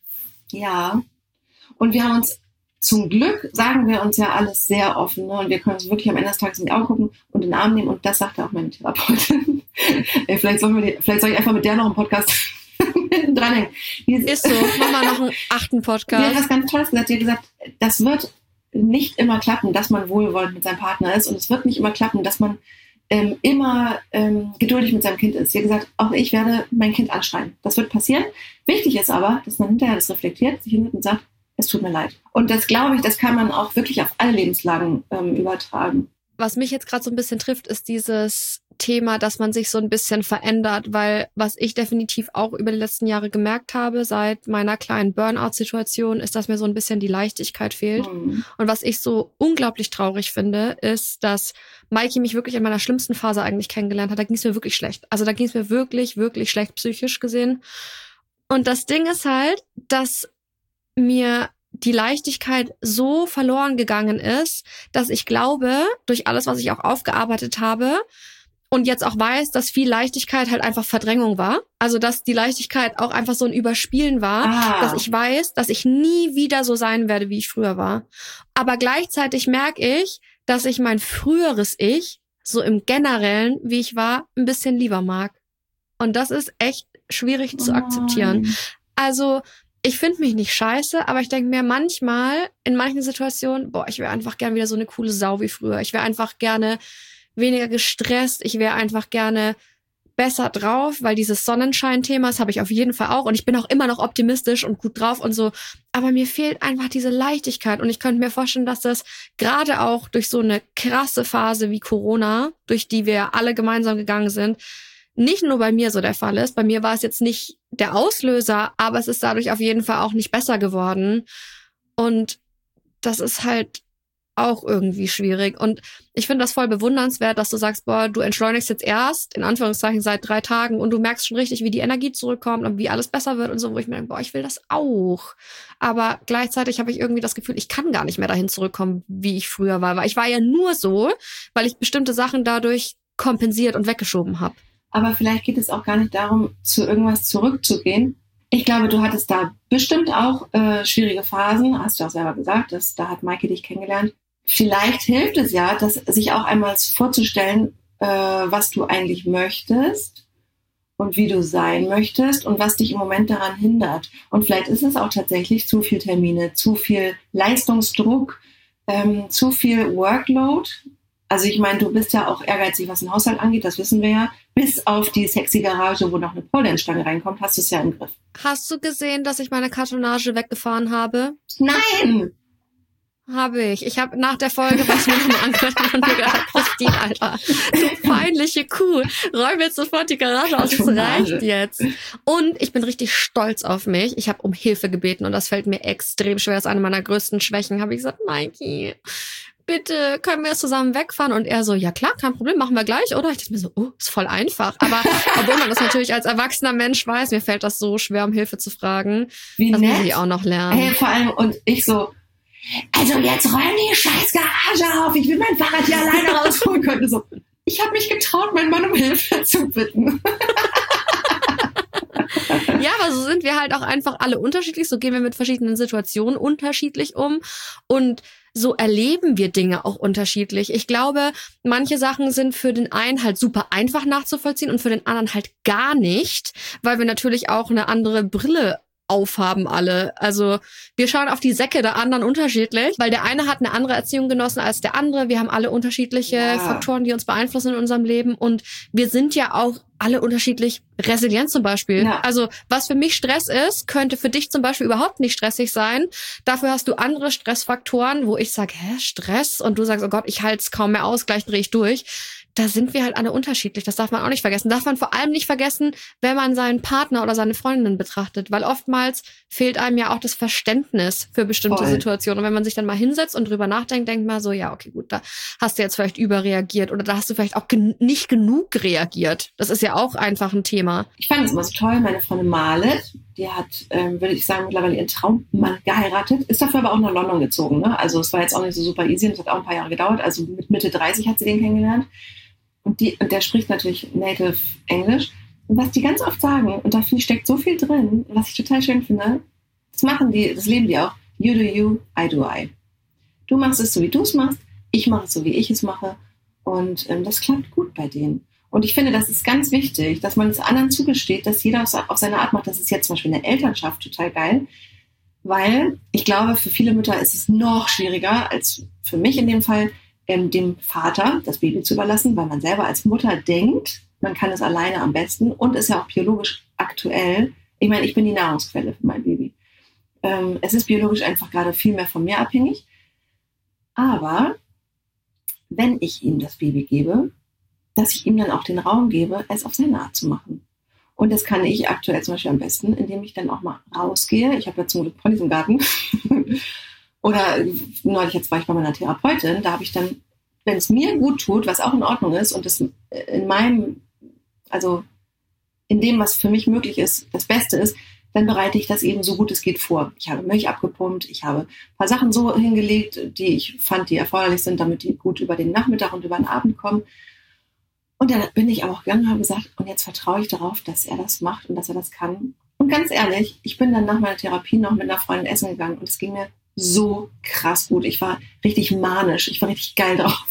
S3: Ja, und wir haben uns, zum Glück sagen wir uns ja alles sehr offen, ne? Und wir können uns wirklich am Ende des Tages in die Augen gucken und in den Arm nehmen und das sagte auch meine Therapeutin. Vielleicht soll ich einfach mit der noch einen Podcast dranhängen.
S1: Ist so, machen wir noch einen 8. Podcast.
S3: Die hat was ganz Tolles gesagt, sie hat gesagt, das wird nicht immer klappen, dass man wohlwollend mit seinem Partner ist und es wird nicht immer klappen, dass man immer geduldig mit seinem Kind ist. Sie hat gesagt, auch ich werde mein Kind anschreien. Das wird passieren. Wichtig ist aber, dass man hinterher das reflektiert, sich hinsetzt und sagt, es tut mir leid. Und das glaube ich, das kann man auch wirklich auf alle Lebenslagen übertragen.
S1: Was mich jetzt gerade so ein bisschen trifft, ist dieses Thema, dass man sich so ein bisschen verändert, weil was ich definitiv auch über die letzten Jahre gemerkt habe, seit meiner kleinen Burnout-Situation, ist, dass mir so ein bisschen die Leichtigkeit fehlt. Und was ich so unglaublich traurig finde, ist, dass Maiki mich wirklich in meiner schlimmsten Phase eigentlich kennengelernt hat. Da ging es mir wirklich schlecht. Also da ging es mir wirklich, wirklich schlecht psychisch gesehen. Und das Ding ist halt, dass mir die Leichtigkeit so verloren gegangen ist, dass ich glaube, durch alles, was ich auch aufgearbeitet habe und jetzt auch weiß, dass viel Leichtigkeit halt einfach Verdrängung war. Also, dass die Leichtigkeit auch einfach so ein Überspielen war, dass ich weiß, dass ich nie wieder so sein werde, wie ich früher war. Aber gleichzeitig merke ich, dass ich mein früheres Ich, so im Generellen, wie ich war, ein bisschen lieber mag. Und das ist echt schwierig zu akzeptieren. Also, ich finde mich nicht scheiße, aber ich denke mir manchmal, in manchen Situationen, ich wäre einfach gern wieder so eine coole Sau wie früher. Ich wäre einfach gerne weniger gestresst. Ich wäre einfach gerne besser drauf, weil dieses Sonnenschein-Thema, das habe ich auf jeden Fall auch. Und ich bin auch immer noch optimistisch und gut drauf und so. Aber mir fehlt einfach diese Leichtigkeit. Und ich könnte mir vorstellen, dass das gerade auch durch so eine krasse Phase wie Corona, durch die wir alle gemeinsam gegangen sind, nicht nur bei mir so der Fall ist. Bei mir war es jetzt nicht der Auslöser, aber es ist dadurch auf jeden Fall auch nicht besser geworden. Und das ist halt auch irgendwie schwierig. Und ich finde das voll bewundernswert, dass du sagst, du entschleunigst jetzt erst, in Anführungszeichen, seit 3 Tagen und du merkst schon richtig, wie die Energie zurückkommt und wie alles besser wird und so, wo ich mir denke, ich will das auch. Aber gleichzeitig habe ich irgendwie das Gefühl, ich kann gar nicht mehr dahin zurückkommen, wie ich früher war. Weil ich war ja nur so, weil ich bestimmte Sachen dadurch kompensiert und weggeschoben habe.
S3: Aber vielleicht geht es auch gar nicht darum, zu irgendwas zurückzugehen. Ich glaube, du hattest da bestimmt auch schwierige Phasen, hast du auch selber gesagt, da hat Maike dich kennengelernt. Vielleicht hilft es ja, sich auch einmal vorzustellen, was du eigentlich möchtest und wie du sein möchtest und was dich im Moment daran hindert. Und vielleicht ist es auch tatsächlich zu viel Termine, zu viel Leistungsdruck, zu viel Workload. Also ich meine, du bist ja auch ehrgeizig, was den Haushalt angeht, das wissen wir ja. Bis auf die sexy Garage, wo noch eine Pole-Stange reinkommt, hast du es ja im Griff.
S1: Hast du gesehen, dass ich meine Kartonage weggefahren habe?
S3: Nein!
S1: Habe ich. Ich habe nach der Folge, was mir nochmal angehört und mir gedacht, Christine, Alter, du peinliche Kuh, räum jetzt sofort die Garage aus, es reicht jetzt. Und ich bin richtig stolz auf mich. Ich habe um Hilfe gebeten und das fällt mir extrem schwer. Das ist eine meiner größten Schwächen. Habe ich gesagt, Maiki, bitte, können wir jetzt zusammen wegfahren? Und er so, ja klar, kein Problem, machen wir gleich, oder? Ich dachte mir so, ist voll einfach. Aber obwohl man das natürlich als erwachsener Mensch weiß, mir fällt das so schwer, um Hilfe zu fragen.
S3: Wie
S1: das
S3: nett.
S1: Muss ich auch noch lernen.
S3: Hey, vor allem, und ich so, also jetzt räum die scheiß Garage auf, ich will mein Fahrrad hier alleine rausholen können. So, ich habe mich getraut, meinen Mann um Hilfe zu bitten.
S1: Ja, aber so sind wir halt auch einfach alle unterschiedlich. So gehen wir mit verschiedenen Situationen unterschiedlich um. Und so erleben wir Dinge auch unterschiedlich. Ich glaube, manche Sachen sind für den einen halt super einfach nachzuvollziehen und für den anderen halt gar nicht, weil wir natürlich auch eine andere Brille aufhaben alle. Also wir schauen auf die Säcke der anderen unterschiedlich, weil der eine hat eine andere Erziehung genossen als der andere. Wir haben alle unterschiedliche Faktoren, die uns beeinflussen in unserem Leben und wir sind ja auch alle unterschiedlich resilient zum Beispiel. Ja. Also was für mich Stress ist, könnte für dich zum Beispiel überhaupt nicht stressig sein. Dafür hast du andere Stressfaktoren, wo ich sage, Stress? Und du sagst, oh Gott, ich halte es kaum mehr aus, gleich drehe ich durch. Da sind wir halt alle unterschiedlich. Das darf man auch nicht vergessen. Darf man vor allem nicht vergessen, wenn man seinen Partner oder seine Freundin betrachtet. Weil oftmals fehlt einem ja auch das Verständnis für bestimmte Situationen. Und wenn man sich dann mal hinsetzt und drüber nachdenkt, denkt man so, ja, okay, gut, da hast du jetzt vielleicht überreagiert oder da hast du vielleicht auch nicht genug reagiert. Das ist ja auch einfach ein Thema.
S3: Ich fand es immer so toll. Meine Freundin Marlet, die hat, würde ich sagen, mittlerweile ihren Traummann geheiratet, ist dafür aber auch nach London gezogen. Ne? Also es war jetzt auch nicht so super easy und es hat auch ein paar Jahre gedauert. Also mit Mitte 30 hat sie den kennengelernt. Und der spricht natürlich Native Englisch. Und was die ganz oft sagen, und da steckt so viel drin, was ich total schön finde, das leben die auch. You do you, I do I. Du machst es so, wie du es machst, ich mache es so, wie ich es mache. Und das klappt gut bei denen. Und ich finde, das ist ganz wichtig, dass man es anderen zugesteht, dass jeder auf seine Art macht. Das ist jetzt zum Beispiel in der Elternschaft total geil. Weil ich glaube, für viele Mütter ist es noch schwieriger als für mich in dem Fall, dem Vater das Baby zu überlassen, weil man selber als Mutter denkt, man kann es alleine am besten und ist ja auch biologisch aktuell. Ich meine, ich bin die Nahrungsquelle für mein Baby. Es ist biologisch einfach gerade viel mehr von mir abhängig. Aber wenn ich ihm das Baby gebe, dass ich ihm dann auch den Raum gebe, es auf seine Art zu machen. Und das kann ich aktuell zum Beispiel am besten, indem ich dann auch mal rausgehe. Ich habe ja zum Glück Ponys im Garten. Oder neulich jetzt war ich bei meiner Therapeutin, da habe ich dann, wenn es mir gut tut, was auch in Ordnung ist und es in meinem, also in dem, was für mich möglich ist, das Beste ist, dann bereite ich das eben so gut es geht vor. Ich habe Milch abgepumpt, ich habe ein paar Sachen so hingelegt, die ich fand, die erforderlich sind, damit die gut über den Nachmittag und über den Abend kommen. Und dann bin ich aber auch gegangen und habe gesagt, und jetzt vertraue ich darauf, dass er das macht und dass er das kann. Und ganz ehrlich, ich bin dann nach meiner Therapie noch mit einer Freundin essen gegangen und es ging mir so krass gut. Ich war richtig manisch, ich war richtig geil drauf.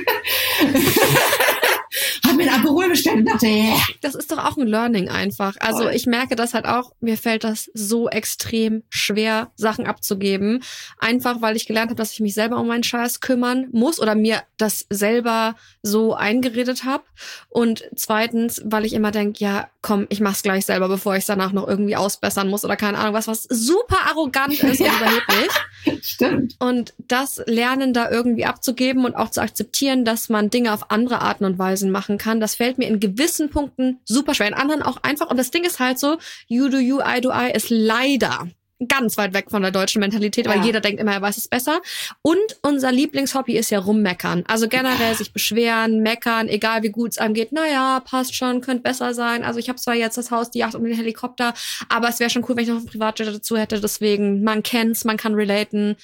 S3: Hab mir ein Aperol bestellt und dachte,
S1: Das ist doch auch ein Learning einfach. Also ich merke das halt auch, mir fällt das so extrem schwer, Sachen abzugeben. Einfach, weil ich gelernt habe, dass ich mich selber um meinen Scheiß kümmern muss oder mir das selber so eingeredet habe. Und zweitens, weil ich immer denke, ja, komm, ich mach's gleich selber, bevor ich es danach noch irgendwie ausbessern muss oder keine Ahnung was super arrogant ist und überheblich.
S3: Stimmt.
S1: Und das Lernen da irgendwie abzugeben und auch zu akzeptieren, dass man Dinge auf andere Arten und Weisen machen kann, das fällt mir in gewissen Punkten super schwer, in anderen auch einfach. Und das Ding ist halt so, you do you, I do I ist leider ganz weit weg von der deutschen Mentalität, weil jeder denkt immer, er weiß es besser. Und unser Lieblingshobby ist ja rummeckern. Also generell sich beschweren, meckern, egal wie gut es einem geht. Naja, passt schon, könnte besser sein. Also ich habe zwar jetzt das Haus, die Yacht und den Helikopter, aber es wäre schon cool, wenn ich noch einen Privatjet dazu hätte. Deswegen, man kennt's, man kann relaten.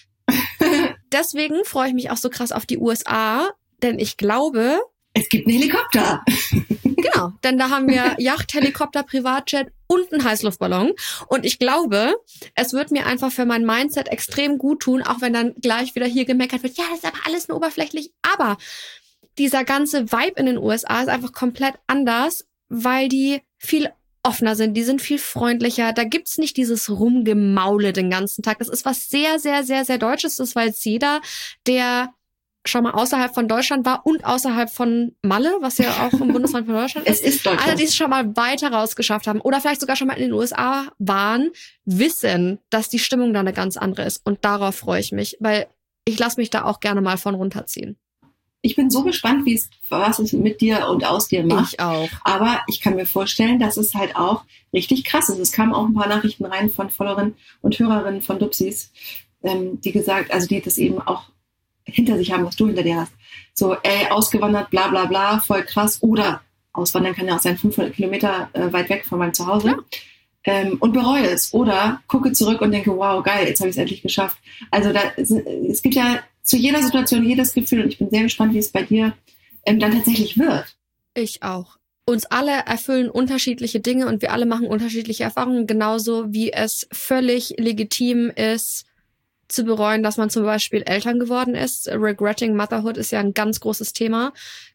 S1: Deswegen freue ich mich auch so krass auf die USA, denn ich glaube...
S3: Es gibt einen Helikopter.
S1: Genau, denn da haben wir Yacht, Helikopter, Privatjet und einen Heißluftballon. Und ich glaube, es wird mir einfach für mein Mindset extrem gut tun, auch wenn dann gleich wieder hier gemeckert wird, ja, das ist aber alles nur oberflächlich. Aber dieser ganze Vibe in den USA ist einfach komplett anders, weil die viel offener sind, die sind viel freundlicher. Da gibt's nicht dieses Rumgemaule den ganzen Tag. Das ist was sehr, sehr, sehr, sehr Deutsches. Das weiß jeder, der schon mal außerhalb von Deutschland war und außerhalb von Malle, was ja auch im Bundesland von Deutschland ist.
S3: Es ist Deutschland.
S1: Alle, die es schon mal weiter rausgeschafft haben oder vielleicht sogar schon mal in den USA waren, wissen, dass die Stimmung da eine ganz andere ist. Und darauf freue ich mich, weil ich lasse mich da auch gerne mal von runterziehen.
S3: Ich bin so gespannt, was es mit dir und aus dir macht.
S1: Ich auch.
S3: Aber ich kann mir vorstellen, dass es halt auch richtig krass ist. Es kamen auch ein paar Nachrichten rein von Followerinnen und Hörerinnen von Dupsis, die gesagt, also die das eben auch hinter sich haben, was du hinter dir hast. So, ausgewandert, bla bla bla, voll krass. Oder auswandern kann ja auch sein, 500 Kilometer weit weg von meinem Zuhause. Ja. Und bereue es. Oder gucke zurück und denke, wow, geil, jetzt habe ich es endlich geschafft. Also es gibt ja zu jeder Situation jedes Gefühl und ich bin sehr gespannt, wie es bei dir dann tatsächlich wird.
S1: Ich auch. Uns alle erfüllen unterschiedliche Dinge und wir alle machen unterschiedliche Erfahrungen, genauso wie es völlig legitim ist, zu bereuen, dass man zum Beispiel Eltern geworden ist. Regretting Motherhood ist ja ein ganz großes Thema.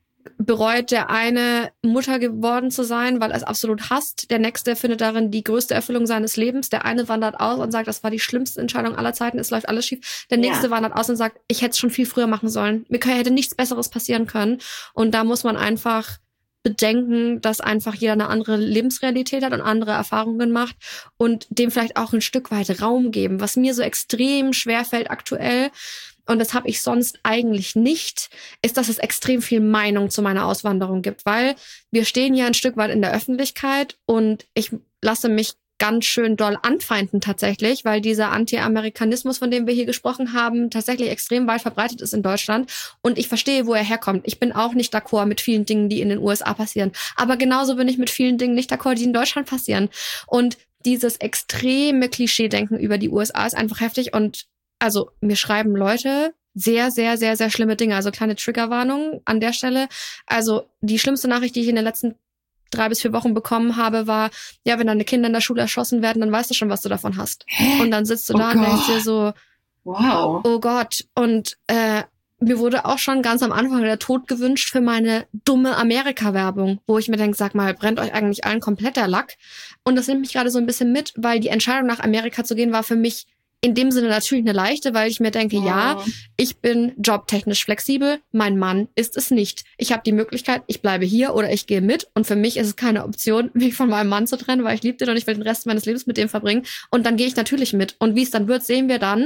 S1: Bereut der eine, Mutter geworden zu sein, weil er es absolut hasst. Der nächste findet darin die größte Erfüllung seines Lebens. Der eine wandert aus und sagt, das war die schlimmste Entscheidung aller Zeiten, es läuft alles schief. Der nächste wandert aus und sagt, ich hätte es schon viel früher machen sollen. Mir hätte nichts Besseres passieren können. Und da muss man einfach bedenken, dass einfach jeder eine andere Lebensrealität hat und andere Erfahrungen macht und dem vielleicht auch ein Stück weit Raum geben, was mir so extrem schwer fällt aktuell. Und das habe ich sonst eigentlich nicht, ist, dass es extrem viel Meinung zu meiner Auswanderung gibt, weil wir stehen ja ein Stück weit in der Öffentlichkeit und ich lasse mich ganz schön doll anfeinden tatsächlich, weil dieser Anti-Amerikanismus, von dem wir hier gesprochen haben, tatsächlich extrem weit verbreitet ist in Deutschland. Und ich verstehe, wo er herkommt. Ich bin auch nicht d'accord mit vielen Dingen, die in den USA passieren. Aber genauso bin ich mit vielen Dingen nicht d'accord, die in Deutschland passieren. Und dieses extreme Klischee-Denken über die USA ist einfach heftig. Und also mir schreiben Leute sehr, sehr, sehr, sehr schlimme Dinge. Also kleine Triggerwarnung an der Stelle. Also die schlimmste Nachricht, die ich in den letzten 3 bis 4 Wochen bekommen habe, war, ja, wenn deine Kinder in der Schule erschossen werden, dann weißt du schon, was du davon hast. Und dann sitzt du da und denkst dir so,
S3: wow,
S1: oh Gott. Und mir wurde auch schon ganz am Anfang der Tod gewünscht für meine dumme Amerika-Werbung, wo ich mir denke, sag mal, brennt euch eigentlich allen komplett der Lack? Und das nimmt mich gerade so ein bisschen mit, weil die Entscheidung nach Amerika zu gehen war für mich in dem Sinne natürlich eine leichte, weil ich mir denke, ja, ich bin jobtechnisch flexibel, mein Mann ist es nicht. Ich habe die Möglichkeit, ich bleibe hier oder ich gehe mit und für mich ist es keine Option, mich von meinem Mann zu trennen, weil ich liebe den und ich will den Rest meines Lebens mit dem verbringen und dann gehe ich natürlich mit und wie es dann wird, sehen wir dann.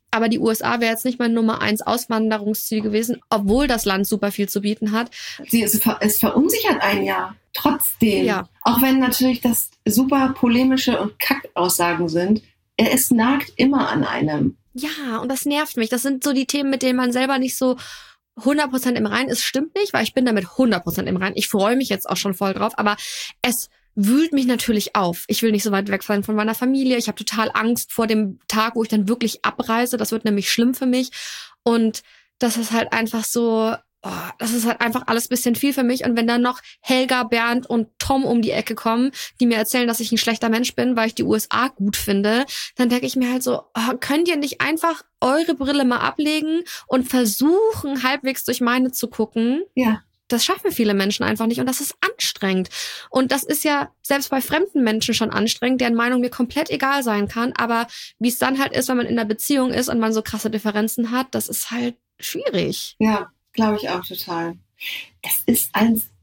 S1: Aber die USA wäre jetzt nicht mein Nummer 1 Auswanderungsziel gewesen, obwohl das Land super viel zu bieten hat.
S3: Es verunsichert einen ja trotzdem.
S1: Ja.
S3: Auch wenn natürlich das super polemische und Kackaussagen sind, es nagt immer an einem.
S1: Ja, und das nervt mich. Das sind so die Themen, mit denen man selber nicht so 100% im Reinen ist. Stimmt nicht, weil ich bin damit 100% im Reinen. Ich freue mich jetzt auch schon voll drauf, aber es wühlt mich natürlich auf. Ich will nicht so weit weg sein von meiner Familie. Ich habe total Angst vor dem Tag, wo ich dann wirklich abreise. Das wird nämlich schlimm für mich. Und das ist halt einfach so, das ist halt einfach alles ein bisschen viel für mich. Und wenn dann noch Helga, Bernd und Tom um die Ecke kommen, die mir erzählen, dass ich ein schlechter Mensch bin, weil ich die USA gut finde, dann denke ich mir halt so, könnt ihr nicht einfach eure Brille mal ablegen und versuchen, halbwegs durch meine zu gucken?
S3: Ja.
S1: Das schaffen viele Menschen einfach nicht und das ist anstrengend. Und das ist ja selbst bei fremden Menschen schon anstrengend, deren Meinung mir komplett egal sein kann. Aber wie es dann halt ist, wenn man in einer Beziehung ist und man so krasse Differenzen hat, das ist halt schwierig.
S3: Ja, glaube ich auch total. Es ist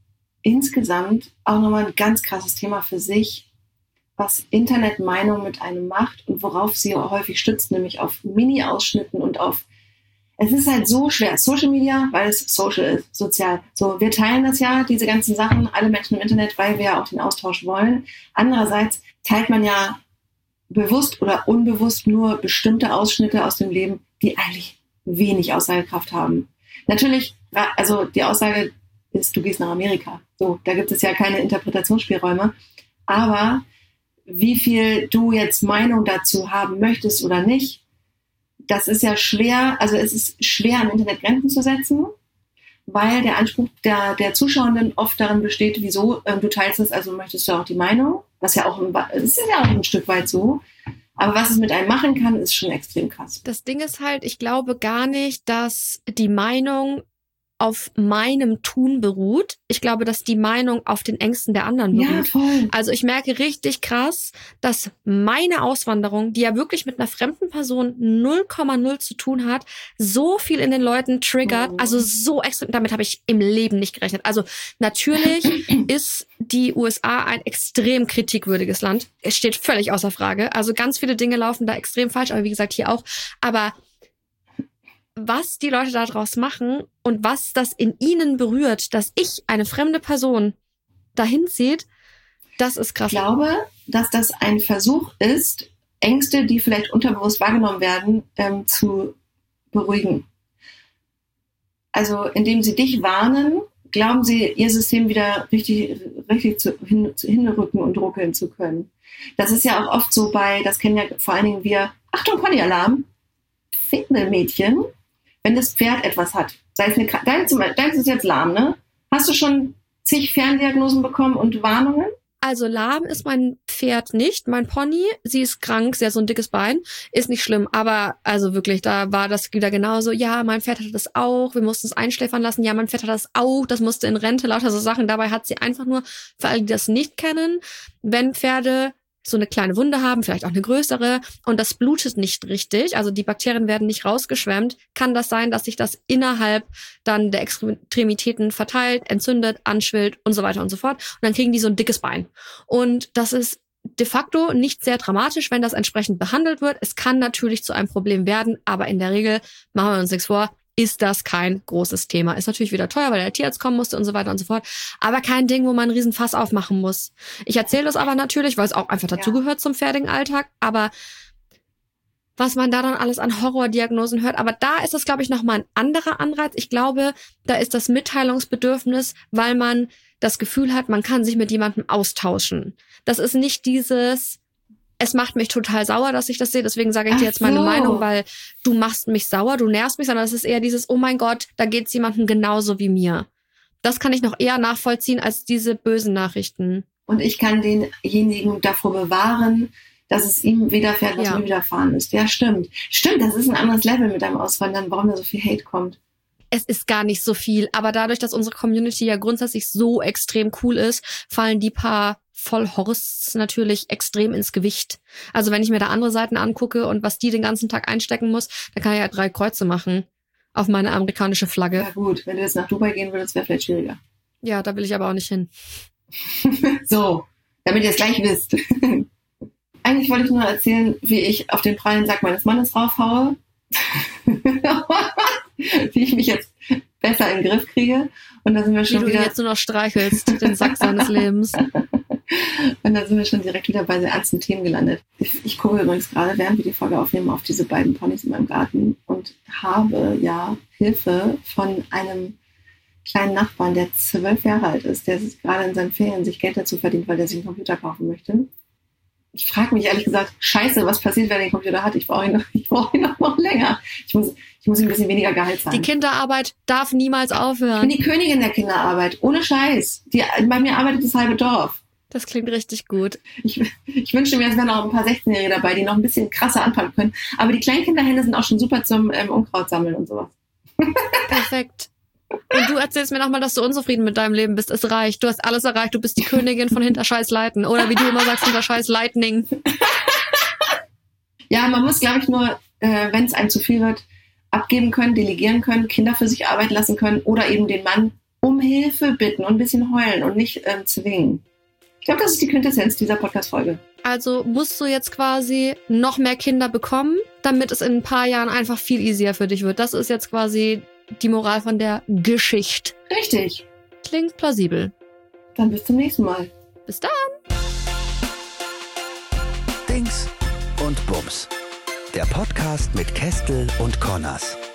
S3: insgesamt auch nochmal ein ganz krasses Thema für sich, was Internetmeinung mit einem macht und worauf sie häufig stützt, nämlich auf Mini-Ausschnitten und auf. Es ist halt so schwer. Social Media, weil es social ist, sozial. So, wir teilen das ja, diese ganzen Sachen, alle Menschen im Internet, weil wir ja auch den Austausch wollen. Andererseits teilt man ja bewusst oder unbewusst nur bestimmte Ausschnitte aus dem Leben, die eigentlich wenig Aussagekraft haben. Natürlich, also die Aussage ist, du gehst nach Amerika. So, da gibt es ja keine Interpretationsspielräume. Aber wie viel du jetzt Meinung dazu haben möchtest oder nicht, das ist ja schwer, also es ist schwer im Internet Grenzen zu setzen, weil der Anspruch der Zuschauenden oft darin besteht, wieso du teilst es, also möchtest du auch die Meinung, was ja auch, es ist ja auch ein Stück weit so, aber was es mit einem machen kann, ist schon extrem krass.
S1: Das Ding ist halt, ich glaube gar nicht, dass die Meinung auf meinem Tun beruht. Ich glaube, dass die Meinung auf den Ängsten der anderen beruht.
S3: Ja, voll.
S1: Also ich merke richtig krass, dass meine Auswanderung, die ja wirklich mit einer fremden Person 0,0 zu tun hat, so viel in den Leuten triggert. Also so extrem, damit habe ich im Leben nicht gerechnet. Also natürlich ist die USA ein extrem kritikwürdiges Land. Es steht völlig außer Frage. Also ganz viele Dinge laufen da extrem falsch, aber wie gesagt hier auch. Aber was die Leute daraus machen und was das in ihnen berührt, dass ich, eine fremde Person, dahin zieht, das ist krass.
S3: Ich glaube, dass das ein Versuch ist, Ängste, die vielleicht unterbewusst wahrgenommen werden, zu beruhigen. Also indem sie dich warnen, glauben sie, ihr System wieder richtig hinrücken und ruckeln zu können. Das ist ja auch oft so das kennen ja vor allen Dingen wir, Achtung, Ponyalarm, Fitnessmädchen, wenn das Pferd etwas hat, sei es deins ist jetzt lahm, ne? Hast du schon zig Ferndiagnosen bekommen und Warnungen?
S1: Also lahm ist mein Pferd nicht, mein Pony, sie ist krank, sie hat so ein dickes Bein, ist nicht schlimm, aber also wirklich, da war das wieder genauso, ja, mein Pferd hatte das auch, wir mussten es einschläfern lassen, ja, mein Pferd hat das auch, das musste in Rente, lauter so Sachen, dabei hat sie einfach nur, für alle, die das nicht kennen, wenn Pferde so eine kleine Wunde haben, vielleicht auch eine größere, und das blutet nicht richtig, also die Bakterien werden nicht rausgeschwemmt, kann das sein, dass sich das innerhalb dann der Extremitäten verteilt, entzündet, anschwillt und so weiter und so fort. Und dann kriegen die so ein dickes Bein. Und das ist de facto nicht sehr dramatisch, wenn das entsprechend behandelt wird. Es kann natürlich zu einem Problem werden, aber in der Regel, machen wir uns nichts vor, ist das kein großes Thema. Ist natürlich wieder teuer, weil der Tierarzt kommen musste und so weiter und so fort. Aber kein Ding, wo man einen riesen Fass aufmachen muss. Ich erzähle das aber natürlich, weil es auch einfach dazugehört zum fertigen Alltag. Aber was man da dann alles an Horrordiagnosen hört. Aber da ist das, glaube ich, nochmal ein anderer Anreiz. Ich glaube, da ist das Mitteilungsbedürfnis, weil man das Gefühl hat, man kann sich mit jemandem austauschen. Das ist nicht dieses, es macht mich total sauer, dass ich das sehe, deswegen sage ich dir jetzt meine Meinung, weil du machst mich sauer, du nervst mich, sondern es ist eher dieses, oh mein Gott, da geht's jemandem genauso wie mir. Das kann ich noch eher nachvollziehen als diese bösen Nachrichten.
S3: Und ich kann denjenigen davor bewahren, dass es ihm widerfährt, was mir widerfahren ist. Ja, stimmt. Stimmt, das ist ein anderes Level mit deinem Auswandern, warum da so viel Hate kommt.
S1: Es ist gar nicht so viel, aber dadurch, dass unsere Community ja grundsätzlich so extrem cool ist, fallen die paar Vollhorsts natürlich extrem ins Gewicht. Also wenn ich mir da andere Seiten angucke und was die den ganzen Tag einstecken muss, dann kann ich ja 3 Kreuze machen auf meine amerikanische Flagge.
S3: Ja gut, wenn du jetzt nach Dubai gehen würdest, wäre vielleicht schwieriger.
S1: Ja, da will ich aber auch nicht hin.
S3: So, damit ihr es gleich wisst. Eigentlich wollte ich nur erzählen, wie ich auf den prallen Sack meines Mannes raufhaue. wie ich mich jetzt besser in den Griff kriege. Und da sind wir schon
S1: wie du
S3: wieder.
S1: ihn jetzt nur noch streichelst, den Sack seines Lebens.
S3: Und da sind wir schon direkt wieder bei sehr ernsten Themen gelandet. Ich gucke übrigens gerade, während wir die Folge aufnehmen, auf diese beiden Ponys in meinem Garten und habe ja Hilfe von einem kleinen Nachbarn, der 12 Jahre alt ist, der gerade in seinen Ferien sich Geld dazu verdient, weil der sich einen Computer kaufen möchte. Ich frage mich ehrlich gesagt, scheiße, was passiert, wenn er den Computer hat? Ich brauche ihn noch länger. Ich muss ihm ein bisschen weniger Gehalt zahlen.
S1: Die Kinderarbeit darf niemals
S3: Ich
S1: aufhören.
S3: bin die Königin der Kinderarbeit, ohne Scheiß. Bei mir arbeitet das halbe Dorf.
S1: Das klingt richtig gut.
S3: Ich wünsche mir, es wären auch ein paar 16-Jährige dabei, die noch ein bisschen krasser anfangen können. Aber die Kleinkinderhände sind auch schon super zum Unkraut sammeln und sowas.
S1: Perfekt. Und du erzählst mir nochmal, dass du unzufrieden mit deinem Leben bist. Es reicht. Du hast alles erreicht. Du bist die Königin von Hinterscheiß Leiten. Oder wie du immer sagst, Hinterscheiß Lightning.
S3: Ja, man muss, glaube ich, nur, wenn es einem zu viel wird, abgeben können, delegieren können, Kinder für sich arbeiten lassen können oder eben den Mann um Hilfe bitten und ein bisschen heulen und nicht zwingen. Ich glaube, das ist die Quintessenz dieser Podcast-Folge.
S1: Also musst du jetzt quasi noch mehr Kinder bekommen, damit es in ein paar Jahren einfach viel easier für dich wird. Das ist jetzt quasi die Moral von der Geschichte.
S3: Richtig.
S1: Klingt plausibel.
S3: Dann bis zum nächsten Mal.
S1: Bis dann.
S2: Dings und Bums. Der Podcast mit Kestel und Connors.